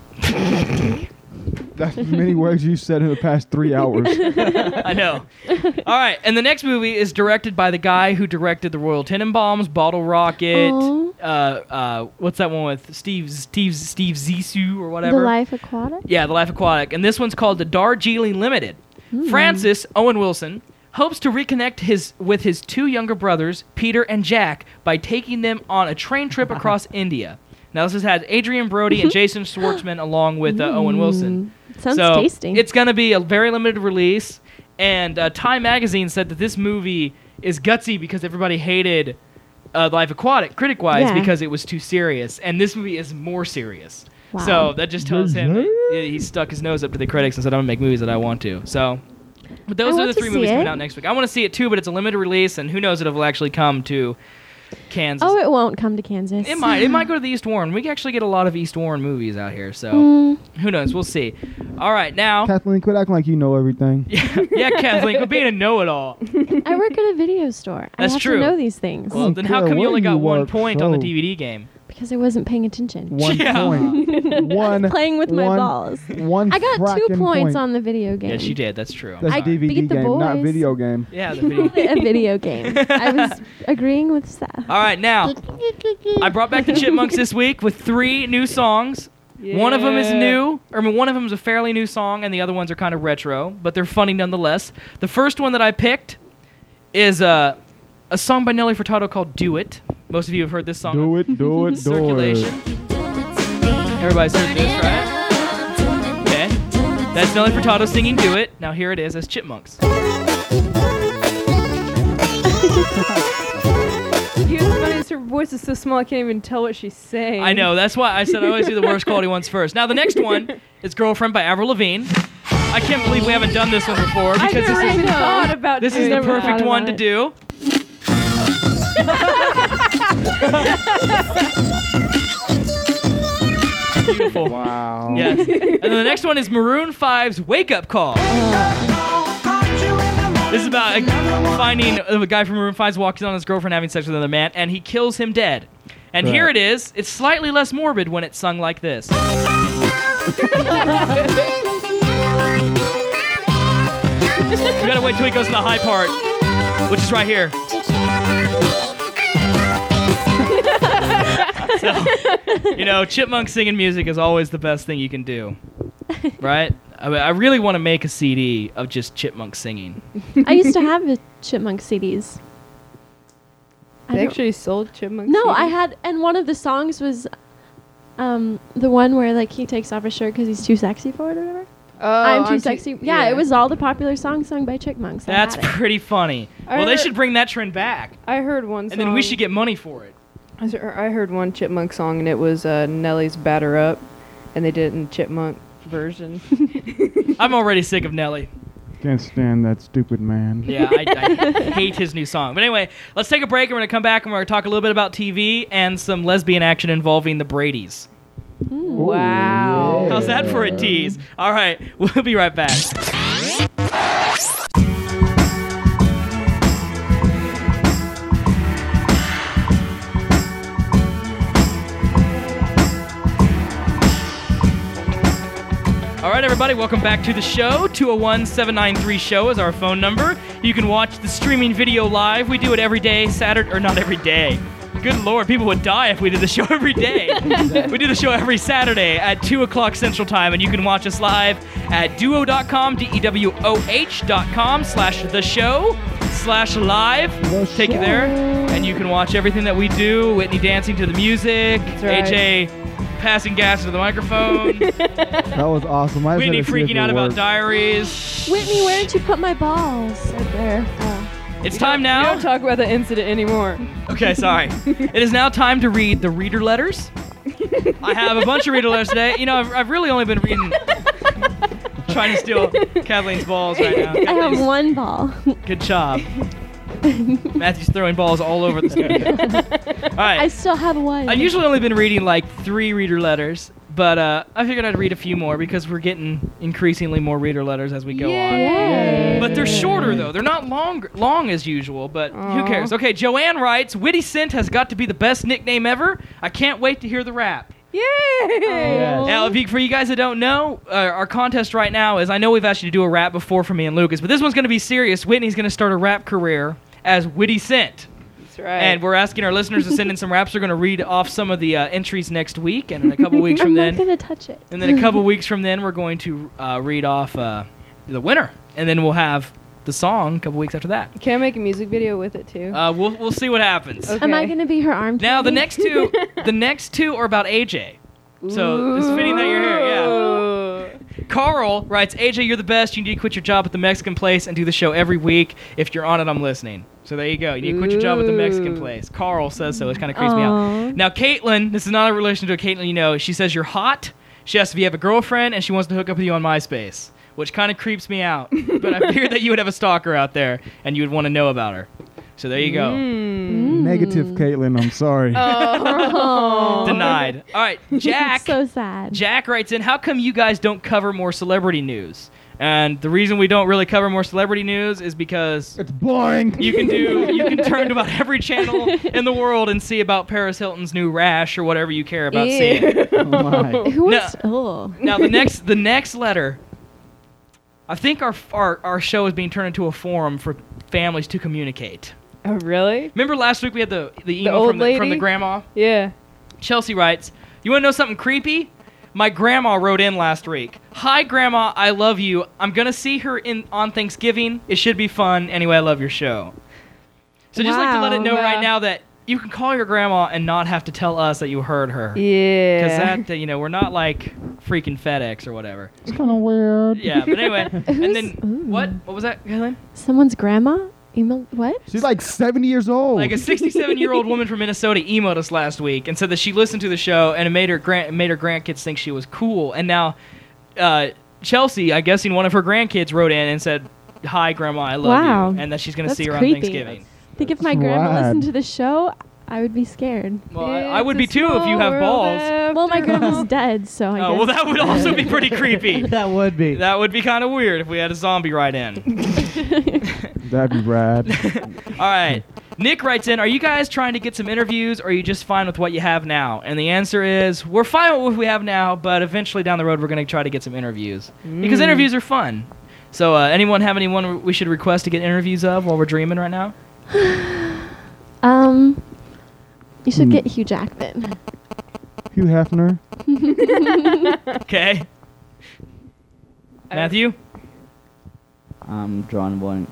That's many words you said in the past three hours. I know. All right, and the next movie is directed by the guy who directed the Royal Tenenbaums, Bottle Rocket. Aw. Uh, uh, what's that one with Steve Steve Steve Zissou or whatever? The Life Aquatic? Yeah, The Life Aquatic, and this one's called The Darjeeling Limited. Hmm. Francis Owen Wilson hopes to reconnect his with his two younger brothers, Peter and Jack, by taking them on a train trip across India. Now this has had Adrian Brody and Jason Schwartzman along with uh, Owen Wilson. Sounds so tasty. It's going to be a very limited release, and uh, Time Magazine said that this movie is gutsy because everybody hated uh, Life Aquatic, critic-wise, Yeah. because it was too serious, and this movie is more serious. Wow. So that just tells him that he stuck his nose up to the critics and said, I'm going to make movies that I want to. So, but those I are want the to three see movies coming it. out next week. I want to see it too, but it's a limited release, and who knows if it will actually come to Kansas. Oh, it won't come to Kansas. It might. It might go to the East Warren. We actually get a lot of East Warren movies out here, so Mm. who knows? We'll see. All right, now. Kathleen, quit acting like you know everything. Yeah, Kathleen, quit being a know-it-all. I work at a video store. That's I have true. to know these things. Well, then how care come you where only got you one work, point on the so- D V D game? Because I wasn't paying attention. One Yeah. point. One. Playing with my one- balls. One I got two frackin' points point. on the video game. Yes, you did. That's true. I'm That's sorry. D V D beat the game, not boys. video game. Yeah, the video. a video game. I was agreeing with Seth. All right, now I brought back the Chipmunks this week with three new songs. One of them is Yeah. new, or I mean, one of them is a fairly new song, and the other ones are kind of retro, but they're funny nonetheless. The first one that I picked is uh, a song by Nelly Furtado called "Do It." Most of you have heard this song. Do it, do it, do Circulation. it. Everybody's heard this, right? Okay. That's Nelly Furtado singing "Do It." Now here it is as Chipmunks. You know, what's funny is her voice is so small I can't even tell what she's saying. I know. That's why I said I always do the worst quality ones first. Now the next one is "Girlfriend" by Avril Lavigne. I can't believe we haven't done this one before I because never this even is thought about this is doing the that. perfect one to do. Beautiful. Wow. Yes. And then the next one is Maroon five's "Wake Up Call." This is about uh, finding uh, a guy from Maroon five walking on his girlfriend having sex with another man, and he kills him dead. And Right. here it is. It's slightly less morbid when it's sung like this. You gotta wait till he goes to the high part, which is right here. So, you know, chipmunk singing music is always the best thing you can do, right? I, mean, I really want to make a C D of just chipmunk singing. I used to have the Chipmunk C Ds. I They don't- actually sold Chipmunk No, C Ds? I had, and one of the songs was um, the one where like he takes off his shirt because he's too sexy for it or whatever. Oh, I'm too I'm too- sexy. yeah, yeah. it was all the popular songs sung by Chipmunks. I That's had it. pretty funny. I Well, they heard- should bring that trend back, I heard one song. and then we should get money for it. I s- I heard one Chipmunk song, and it was uh, Nelly's "Batter Up," and they did it in Chipmunk version. I'm already sick of Nelly. Can't stand that stupid man. Yeah, I, I hate his new song. But anyway, let's take a break, and we're going to come back, and we're going to talk a little bit about T V and some lesbian action involving the Bradys. Wow. How's that for a tease? All right, we'll be right back. All right, everybody, welcome back to the show. two oh one, seven nine three, SHOW is our phone number. You can watch the streaming video live. We do it every day, Saturday, or not every day. Good Lord, people would die if we did the show every day. We do the show every Saturday at two o'clock Central Time, and you can watch us live at duo dot com, D E W O H dot com, slash the show, slash live. Take you there, and you can watch everything that we do. Whitney dancing to the music, right. A J passing gas to the microphone, That was awesome. I just Whitney had to see if freaking it out about worked. diaries. Whitney, where did you put my balls? Right there. Oh. It's time We now. don't talk about the incident anymore. Okay, sorry. It is now time to read the reader letters. I have a bunch of reader letters today. You know, I've, I've really only been reading, trying to steal Kathleen's balls right now. I have Kathleen's- one ball. Good job. Matthew's throwing balls all over the studio. All right. I still have one. I've usually only been reading like three reader letters, but uh, I figured I'd read a few more because we're getting increasingly more reader letters as we go Yay. on. But they're shorter though. They're not long long as usual, but who Aw. cares? Okay, Joanne writes, "Witty Scent has got to be the best nickname ever. I can't wait to hear the rap." Yay! Now, if you, for you guys that don't know, uh, our contest right now is, I know we've asked you to do a rap before for me and Lucas, but this one's going to be serious. Whitney's going to start a rap career as Witty Scent. That's right. And we're asking our listeners to send in some raps. We're going to read off some of the uh, entries next week, and in a couple weeks from I'm then, not gonna touch it. and then a couple weeks from then, we're going to uh, read off uh, the winner, and then we'll have the song a couple weeks after that. Can I make a music video with it too? Uh, we'll we'll see what happens. Okay. Am I gonna be her arm? Now the candy? next two, the next two are about A J. So it's fitting that you're here. Yeah. Ooh. Carl writes, A J, you're the best. You need to quit your job at the Mexican place and do the show every week. If you're on it, I'm listening. So there you go. You need to quit your job at the Mexican Ooh. place. Carl says so. It kind of creeps me Aw. out. Now, Caitlin, this is not a relation to a Caitlin you know. She says you're hot. She asks if you have a girlfriend, and she wants to hook up with you on MySpace, which kind of creeps me out. But I figured that you would have a stalker out there, and you would want to know about her. So there you go. Mm. Negative, Caitlin. I'm sorry. Oh. Denied. All right, Jack. so sad. Jack writes in, how come you guys don't cover more celebrity news? And the reason we don't really cover more celebrity news is because It's boring. you can do you can turn to about every channel in the world and see about Paris Hilton's new rash or whatever you care about seeing. Ew. Oh my. Who wants? Oh. Now the next the next letter, I think our our our show is being turned into a forum for families to communicate. Oh, really? Remember last week we had the the email old from the, from the lady? grandma? Yeah. Chelsea writes, you want to know something creepy? My grandma wrote in last week. Hi, Grandma, I love you. I'm going to see her in on Thanksgiving. It should be fun. Anyway, I love your show. So just like to let it Wow. know Wow. right now that you can call your grandma and not have to tell us that you heard her. Yeah. Because that, uh, you know, we're not like freaking FedEx or whatever. It's kind of weird. Yeah, but anyway. and then, Ooh. what? What was that, Kaylin? Someone's grandma? Email what? She's like seventy years old. Like a sixty-seven-year-old woman from Minnesota emailed us last week and said that she listened to the show and it made her grand made her grandkids think she was cool. And now, uh, Chelsea, I'm guessing one of her grandkids wrote in and said, "Hi, Grandma, I love Wow. you," and that she's gonna That's see her creepy. on Thanksgiving. I think if my grandma Rad. listened to the show, I would be scared. Well, I, I would be too if you have balls. Well, my grandma's dead, so I Oh, guess. well, that would also be pretty creepy. That would be. That would be kind of weird if we had a zombie write in. That'd be rad. All right. Nick writes in, are you guys trying to get some interviews or are you just fine with what you have now? And the answer is, we're fine with what we have now, but eventually down the road we're going to try to get some interviews. Because Mm. interviews are fun. So uh, anyone have anyone we should request to get interviews of while we're dreaming right now? Um, you should Hmm. get Hugh Jackman. Hugh Hefner. Okay. Matthew? I'm drawing a blank.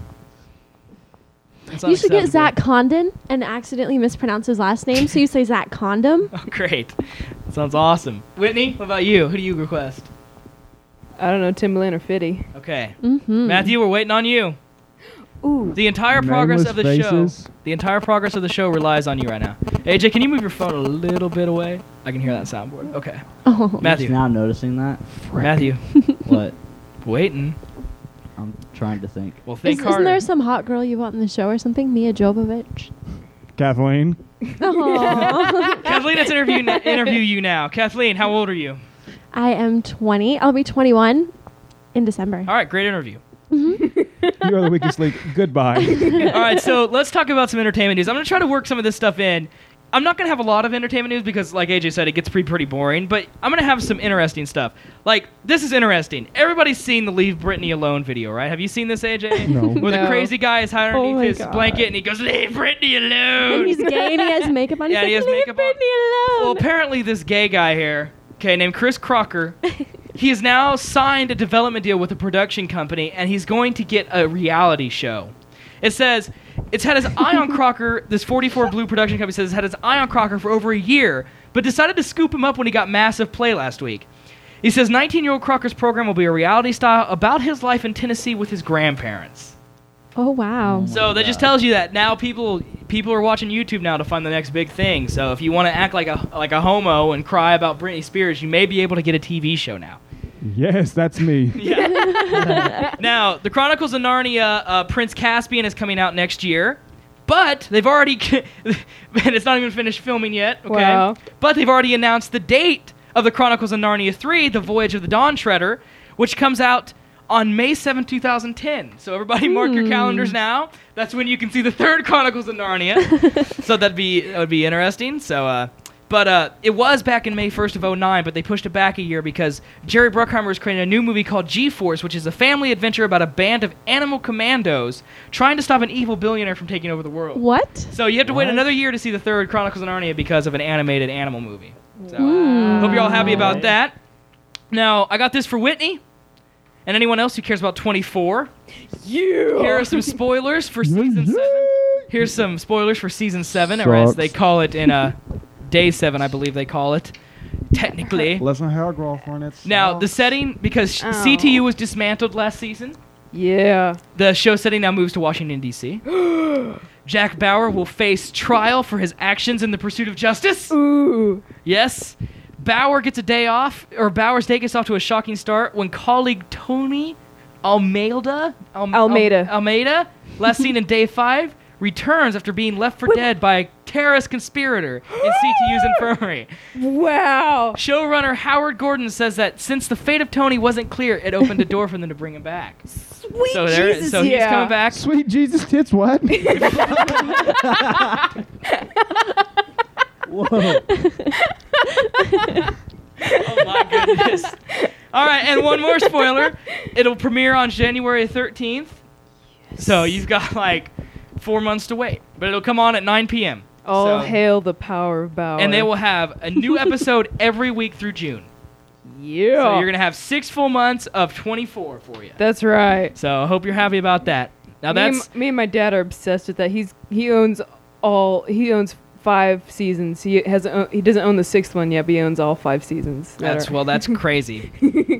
That's You should get unacceptable. Zach Condon and accidentally mispronounce his last name, so you say Zach Condom. Oh, great. That sounds awesome. Whitney, what about you? Who do you request? I don't know, Timbaland or Fitty. Okay. Mm-hmm. Matthew, we're waiting on you. Ooh. The entire progress Nameless of the faces. show, the entire progress of the show relies on you right now. A J, can you move your phone a little bit away? I can hear that soundboard. Okay. Oh. Just Matthew. now noticing that. Matthew. What? Waiting. I'm trying to think. Well, Is, think isn't harder. there some hot girl you want in the show or something? Mia Jovovich. Kathleen. Aw. Kathleen, let's interview interview you now. Kathleen, how old are you? I am twenty. I'll be twenty-one in December. All right, great interview. You are the weakest link. Goodbye. All right, so let's talk about some entertainment news. I'm going to try to work some of this stuff in. I'm not gonna have a lot of entertainment news because, like A J said, it gets pretty pretty boring. But I'm gonna have some interesting stuff. Like this is interesting. Everybody's seen the "Leave Britney Alone" video, right? Have you seen this, A J? No. Where No. the crazy guy is hiding Oh underneath my his God. blanket and he goes, "Leave Britney alone." And he's gay and he has makeup on. Yeah, he's he like, has "Leave makeup on." Britney alone. Well, apparently this gay guy here, okay, named Chris Crocker, he has now signed a development deal with a production company, and he's going to get a reality show. It says it's had his eye on Crocker. This forty-four Blue production company says it's had his eye on Crocker for over a year, but decided to scoop him up when he got massive play last week. He says nineteen-year-old Crocker's program will be a reality style about his life in Tennessee with his grandparents. Oh wow. So that just tells you that now people people are watching YouTube now to find the next big thing. So if you want to act like a like a homo and cry about Britney Spears, you may be able to get a T V show now. Yes, that's me. Yeah. Now, The Chronicles of Narnia, uh, Prince Caspian is coming out next year, but they've already, and it's not even finished filming yet, okay? Wow. But they've already announced the date of The Chronicles of Narnia three, The Voyage of the Dawn Treader, which comes out on May seventh, two thousand ten. So everybody mark your calendars now. That's when you can see the third Chronicles of Narnia. So that'd be, that would be interesting. So, uh, But uh, it was back in May first of oh nine, but they pushed it back a year because Jerry Bruckheimer is creating a new movie called G-Force, which is a family adventure about a band of animal commandos trying to stop an evil billionaire from taking over the world. What? So you have to wait What? another year to see the third Chronicles of Narnia because of an animated animal movie. So Wow. hope you're all happy about that. Now, I got this for Whitney and anyone else who cares about twenty-four. Yeah. Here are some spoilers for season seven. Here's some spoilers for season seven, or as Sucks. they call it in uh, day seven, I believe they call it, technically. Listen here, girlfriend. It's Now, the setting, because Oh. C T U was dismantled last season, Yeah. the show setting now moves to Washington, D C Jack Bauer will face trial for his actions in the pursuit of justice. Ooh. Yes. Bauer gets a day off, or Bauer's day gets off to a shocking start when colleague Tony Almeida, Al- Almeida. Al- Almeida, last seen in day five, returns after being left for dead by a terrorist conspirator in C T U's infirmary. Wow. Showrunner Howard Gordon says that since the fate of Tony wasn't clear, it opened a door for them to bring him back. Sweet So there, Jesus, so he's yeah. coming back. Sweet Jesus tits, what? Whoa. Oh my goodness. All right, and one more spoiler. It'll premiere on January thirteenth. So you've got like four months to wait. But it'll come on at nine p.m. All So- hail the power of Bauer. And they will have a new episode every week through June. Yeah. So you're going to have six full months of twenty-four for you. That's right. So I hope you're happy about that. Now me, that's... and, me and my dad are obsessed with that. He's he owns all he owns five seasons. He has he doesn't own the sixth one yet, but he owns all five seasons. that That's are- well, that's crazy.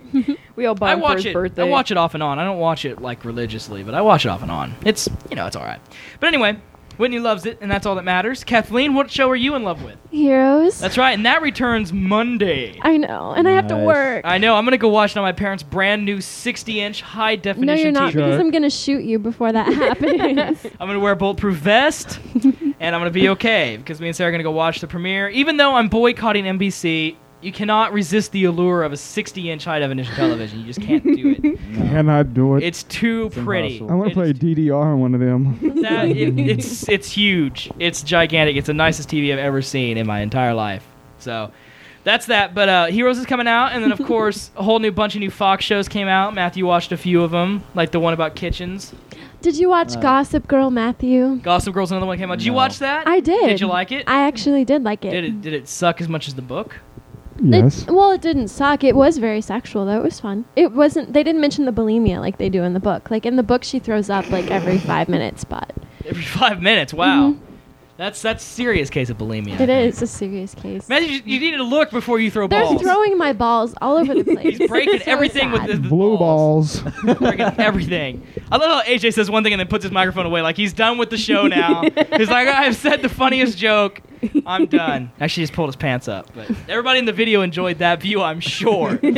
we all bought I him for watch his it. birthday. I watch it off and on. I don't watch it like religiously, but I watch it off and on. It's you know it's all right. But anyway, Whitney loves it, and that's all that matters. Kathleen, what show are you in love with? Heroes. That's right, and that returns Monday. I know, and I have to Nice. work. I know. I'm gonna go watch it on my parents' brand new sixty-inch high definition No, you're not, T V. because I'm gonna shoot you before that happens. I'm gonna wear a bulletproof vest, and I'm gonna be okay because me and Sarah are gonna go watch the premiere. Even though I'm boycotting N B C, you cannot resist the allure of a sixty-inch high definition television. You just can't do it. Cannot do it. It's too pretty. I want It to play D D R on one of them. That, it, it's it's huge. It's gigantic. It's the nicest T V I've ever seen in my entire life. So that's that. But uh, Heroes is coming out, and then of course a whole new bunch of new Fox shows came out. Matthew watched a few of them, like the one about kitchens. Did you watch Uh, Gossip Girl, Matthew? Gossip Girl's another one that came out. Did you watch that? I did. Did you like it? I actually did like it. Did it did it suck as much as the book? Yes. It, well, it didn't suck. It was very sexual, though. It was fun. It wasn't. They didn't mention the bulimia like they do in the book. Like in the book, she throws up like every five minutes, but Every five minutes. Wow. Mhm. That's that's serious case of bulimia. it is a serious case. Imagine you, you need to look before you throw They're balls. throwing my balls all over the place. He's breaking It's so everything with sad. the, the Blue balls. breaking everything. I love how A J says one thing and then puts his microphone away, like he's done with the show now. He's like, I've said the funniest joke. I'm done. Actually, just pulled his pants up. But everybody in the video enjoyed that view, I'm sure. If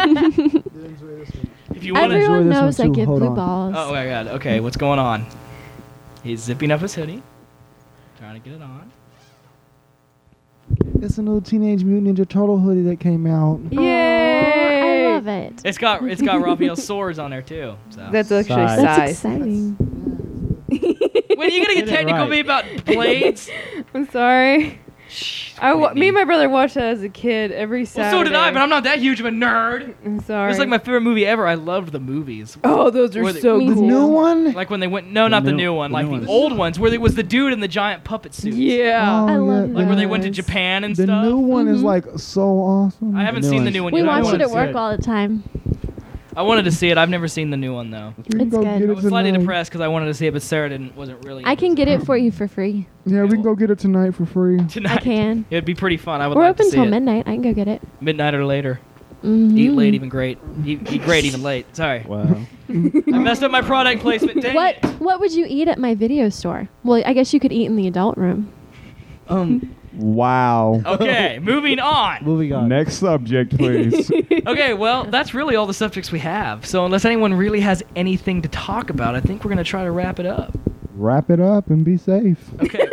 you want to, Everyone this one knows I too. get Hold blue on. balls. oh my God. Okay, what's going on? He's zipping up his hoodie, trying to get it on. It's a new Teenage Mutant Ninja Turtle hoodie that came out. Yay! I love it. It's got it's got Raphael's swords on there too. So. That's actually Size. That's size. exciting. When are you gonna get Get it technical right. with me about blades? I'm sorry. I wa- me and my brother watched that as a kid every Well, Saturday. so did I, but I'm not that huge of a nerd. I'm sorry. It's like my favorite movie ever. I loved the movies. Oh, those are Where they- so The cool. new one? Like when they went, no, The not the new- new one, the like new the one. old ones where there was the dude in the giant puppet suit. Yeah. Oh, I love yeah, Like where they went to Yes. Japan and The stuff. new one is Mhm. like so awesome. I haven't The new seen the one's- new one We yet. I watched wanted it at to see work all the time. I wanted to see it. I've never seen the new one though. We can It's go good. get I it was slightly tonight. depressed because I wanted to see it, but Sarah didn't. Wasn't really. I can get it for you for free. Yeah, we can go get it tonight for free. tonight. I can. It'd be pretty fun. I would We're like open to see till it. midnight. I can go get it. Midnight or later. Mhm. Eat late, even great. Eat, eat great, even late. Sorry. Wow. I messed up my product placement. Dang What it. What would you eat at my video store? Well, I guess you could eat in the adult room. Um. Wow. Okay, moving on. Moving on. Next subject, please. Okay, well, that's really all the subjects we have. So unless anyone really has anything to talk about, I think we're going to try to wrap it up. Wrap it up and be safe. Okay.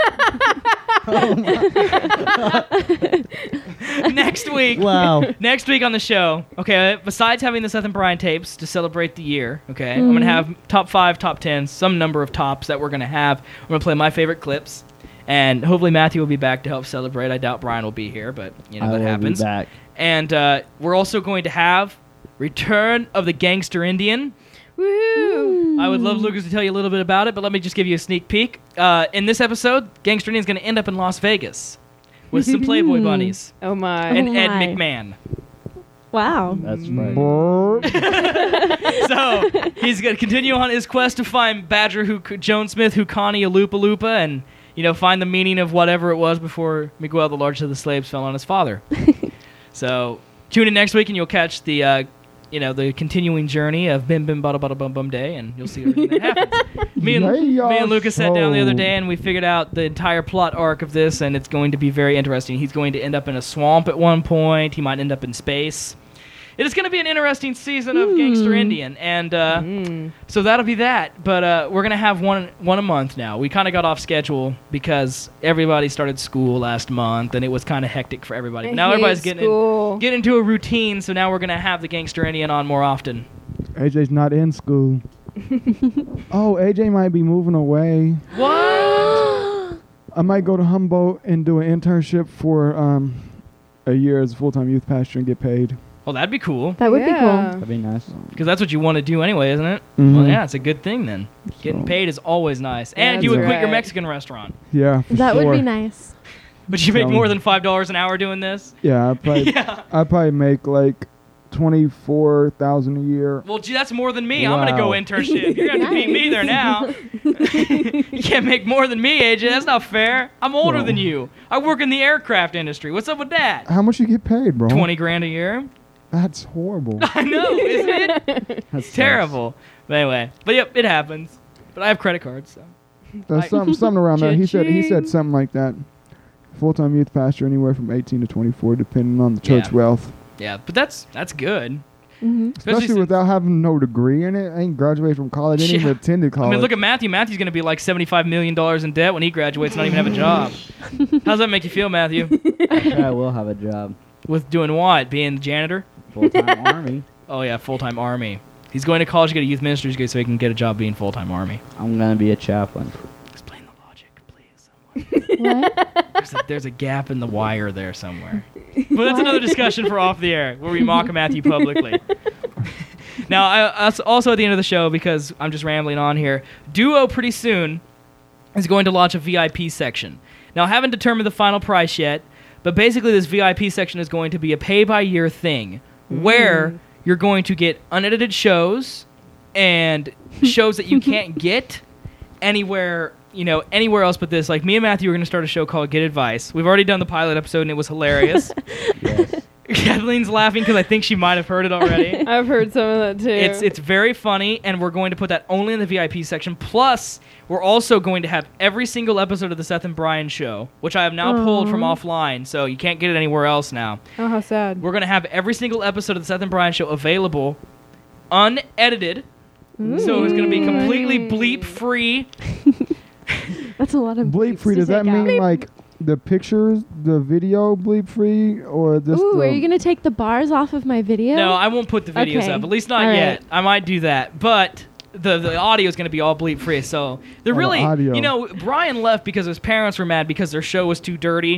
Next week. Wow. Next week on the show, okay, besides having the Seth and Brian tapes to celebrate the year, okay, I'm going to have top five, top ten, some number of tops that we're going to have. I'm going to play my favorite clips. And hopefully Matthew will be back to help celebrate. I doubt Brian will be here, but, you know, I that will happens. be back. And uh, we're also going to have Return of the Gangster Indian. Woohoo! I would love Lucas to tell you a little bit about it, but let me just give you a sneak peek. Uh, in this episode, Gangster Indian's going to end up in Las Vegas with some Playboy bunnies Oh my. and Oh Ed my. McMahon. Wow. That's right. Burp. So he's going to continue on his quest to find Badger, who Joan Smith, Hukani, Alupa Lupa, and you know find the meaning of whatever it was before Miguel, the largest of the slaves, fell on his father. So tune in next week, and you'll catch the uh, you know the continuing journey of Bim Bim Bada Bada Bum Bum Day, and you'll see everything that happens. Me and, Yeah, me and Lucas sat down the other so- day, and we figured out the entire plot arc of this, and it's going to be very interesting. He's going to end up in a swamp at one point. He might end up in space. It is going to be an interesting season of Gangster Indian, and uh, so that'll be that. But uh, we're going to have one one a month now. We kind of got off schedule because everybody started school last month, and it was kind of hectic for everybody. I But now hate everybody's getting school. in, getting into a routine, so now we're going to have the Gangster Indian on more often. A J's not in school. Oh, A J might be moving away. What? I might go to Humboldt and do an internship for um, a year as a full-time youth pastor and get paid. Well, that'd be cool, That would be Yeah. cool. That'd be nice. because that's what you want to do anyway, isn't it? Mhm. Well, yeah, it's a good thing then. Getting So- paid is always nice. And That's you would quit your right. Mexican restaurant. Yeah, for That sure. would be nice. But you make Tell more me. than five dollars an hour doing this? Yeah, I probably, Yeah. I probably make like twenty-four thousand a year. Well, gee, that's more than me. I'm gonna go Wow. internship. You're gonna have to beat me there now. You can't make more than me, A J. That's not fair. I'm older Well. than you. I work in the aircraft industry. What's up with that? How much you get paid, bro? Twenty grand a year. That's horrible. I know, isn't it? That's Terrible. But anyway, but yep, it happens. But I have credit cards, so. That's I- something, something around there. He said, he said Cha-ching. something like that. Full-time youth pastor, anywhere from eighteen to twenty-four, depending on the church Yeah. wealth. Yeah, but that's that's good. hmm Especially, since- without having no degree in it. I ain't graduated from college. I didn't Yeah. even attended college. I mean, look at Matthew. Matthew's gonna be like seventy-five million dollars in debt when he graduates, not even have a job. How's that make you feel, Matthew? I will have a job. With doing what? Being the janitor? Full-time army. Oh yeah, full-time army. He's going to college to get a youth ministry degree so he can get a job being full-time army. I'm gonna be a chaplain. Explain the logic, please. What? There's a, there's a gap in the wire there somewhere. But that's another discussion for off the air, where we mock Matthew publicly. Now, I, us- also at the end of the show, because I'm just rambling on here, Duo pretty soon is going to launch a V I P section. Now, I haven't determined the final price yet, but basically this V I P section is going to be a pay-by-year thing, where you're going to get unedited shows and shows that you can't get anywhere, you know, anywhere else but this. Like, me and Matthew are going to start a show called Get Advice. We've already done the pilot episode, and it was hilarious. Yes. Kathleen's laughing because I think she might have heard it already. I've heard some of that too. It's it's very funny, and we're going to put that only in the V I P section. Plus, we're also going to have every single episode of the Seth and Brian show, which I have now pulled from Aw. offline, so you can't get it anywhere else now. Oh, how sad. We're going to have every single episode of the Seth and Brian show available, unedited. So it's going to be completely bleep free. That's a lot of bleep free, to does that take out. mean like the pictures, the video bleep free, or just Ooh, the, are you gonna take the bars off of my video? No, I won't put the videos Okay. up. At least not All right. yet. I might do that, but the the audio is going to be all bleep free. So they're Oh, the really, audio. you know, Brian left because his parents were mad because their show was too dirty,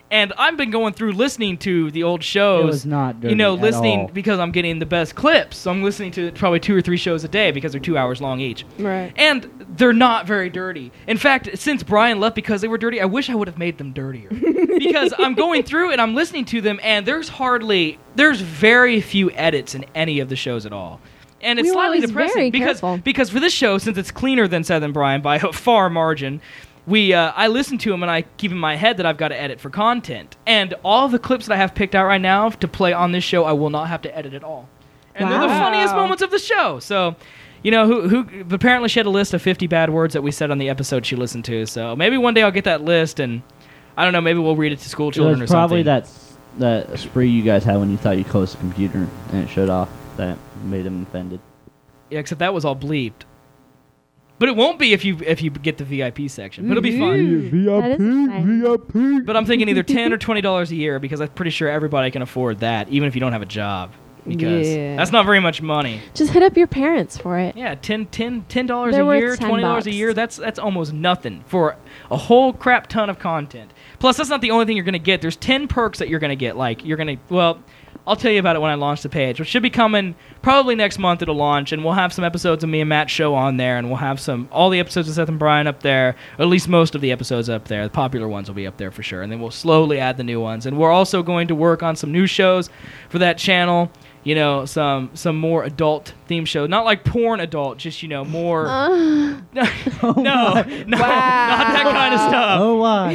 And I've been going through listening to the old shows. It was not dirty You know, at listening all. because I'm getting the best clips. So I'm listening to probably two or three shows a day because they're two hours long each. Right. And they're not very dirty. In fact, since Brian left because they were dirty, I wish I would have made them dirtier. Because I'm going through and I'm listening to them, and there's hardly, there's very few edits in any of the shows at all. And it's We were slightly always depressing very because careful. because for this show, since it's cleaner than Seth and Brian by a far margin, we uh, I listen to them and I keep in my head that I've got to edit for content. And all the clips that I have picked out right now to play on this show, I will not have to edit at all. And they're the Wow. funniest moments of the show. So, you know, who who apparently she had a list of fifty bad words that we said on the episode she listened to. So maybe one day I'll get that list and I don't know, maybe we'll read it to school It children was or probably something. that that spree you guys had when you thought you closed the computer and it shut off that made him offended. Yeah, except that was all bleeped. But it won't be if you if you get the V I P section. But it'll be fun. V I P, V I P. But I'm thinking either ten or twenty dollars a year because I'm pretty sure everybody can afford that, even if you don't have a job. Because Yeah. that's not very much money. Just hit up your parents for it. Yeah, ten, ten, ten dollars They're a worth year, ten twenty dollars a bucks. year. That's that's almost nothing for a whole crap ton of content. Plus, that's not the only thing you're gonna get. There's ten perks that you're gonna get. Like you're gonna well. I'll tell you about it when I launch the page, which should be coming probably next month. It'll launch, and we'll have some episodes of me and Matt's show on there, and we'll have some all the episodes of Seth and Brian up there, or at least most of the episodes up there. The popular ones will be up there for sure, and then we'll slowly add the new ones. And we're also going to work on some new shows for that channel. You know, some some more adult theme shows, not like porn adult, just you know more. Uh, no, no, no, not that kind of stuff. Oh, why?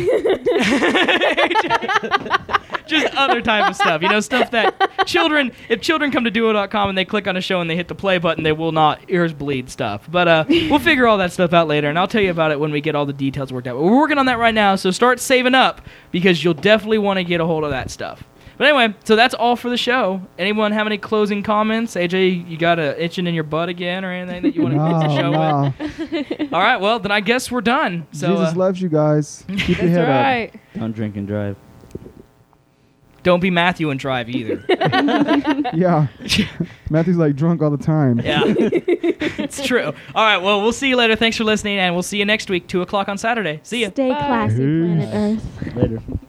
Just other type of stuff, you know, stuff that children, if children come to duo dot com and they click on a show and they hit the play button, they will not ears bleed stuff. But uh, we'll figure all that stuff out later, and I'll tell you about it when we get all the details worked out. We're working on that right now, so start saving up because you'll definitely want to get a hold of that stuff. But anyway, so that's all for the show. Anyone have any closing comments? A J, you got a itching in your butt again or anything that you want to Nah, end the show nah. with? All right, well, then I guess we're done. So Jesus uh, loves you guys. Keep your That's head right. Don't drink and drive. don't be Matthew and drive either. up. Yeah. Matthew's like drunk all the time. Yeah, it's true. All right, well, we'll see you later. Thanks for listening, and we'll see you next week, two o'clock on Saturday. See ya. Stay classy, Peace. planet Earth. Later.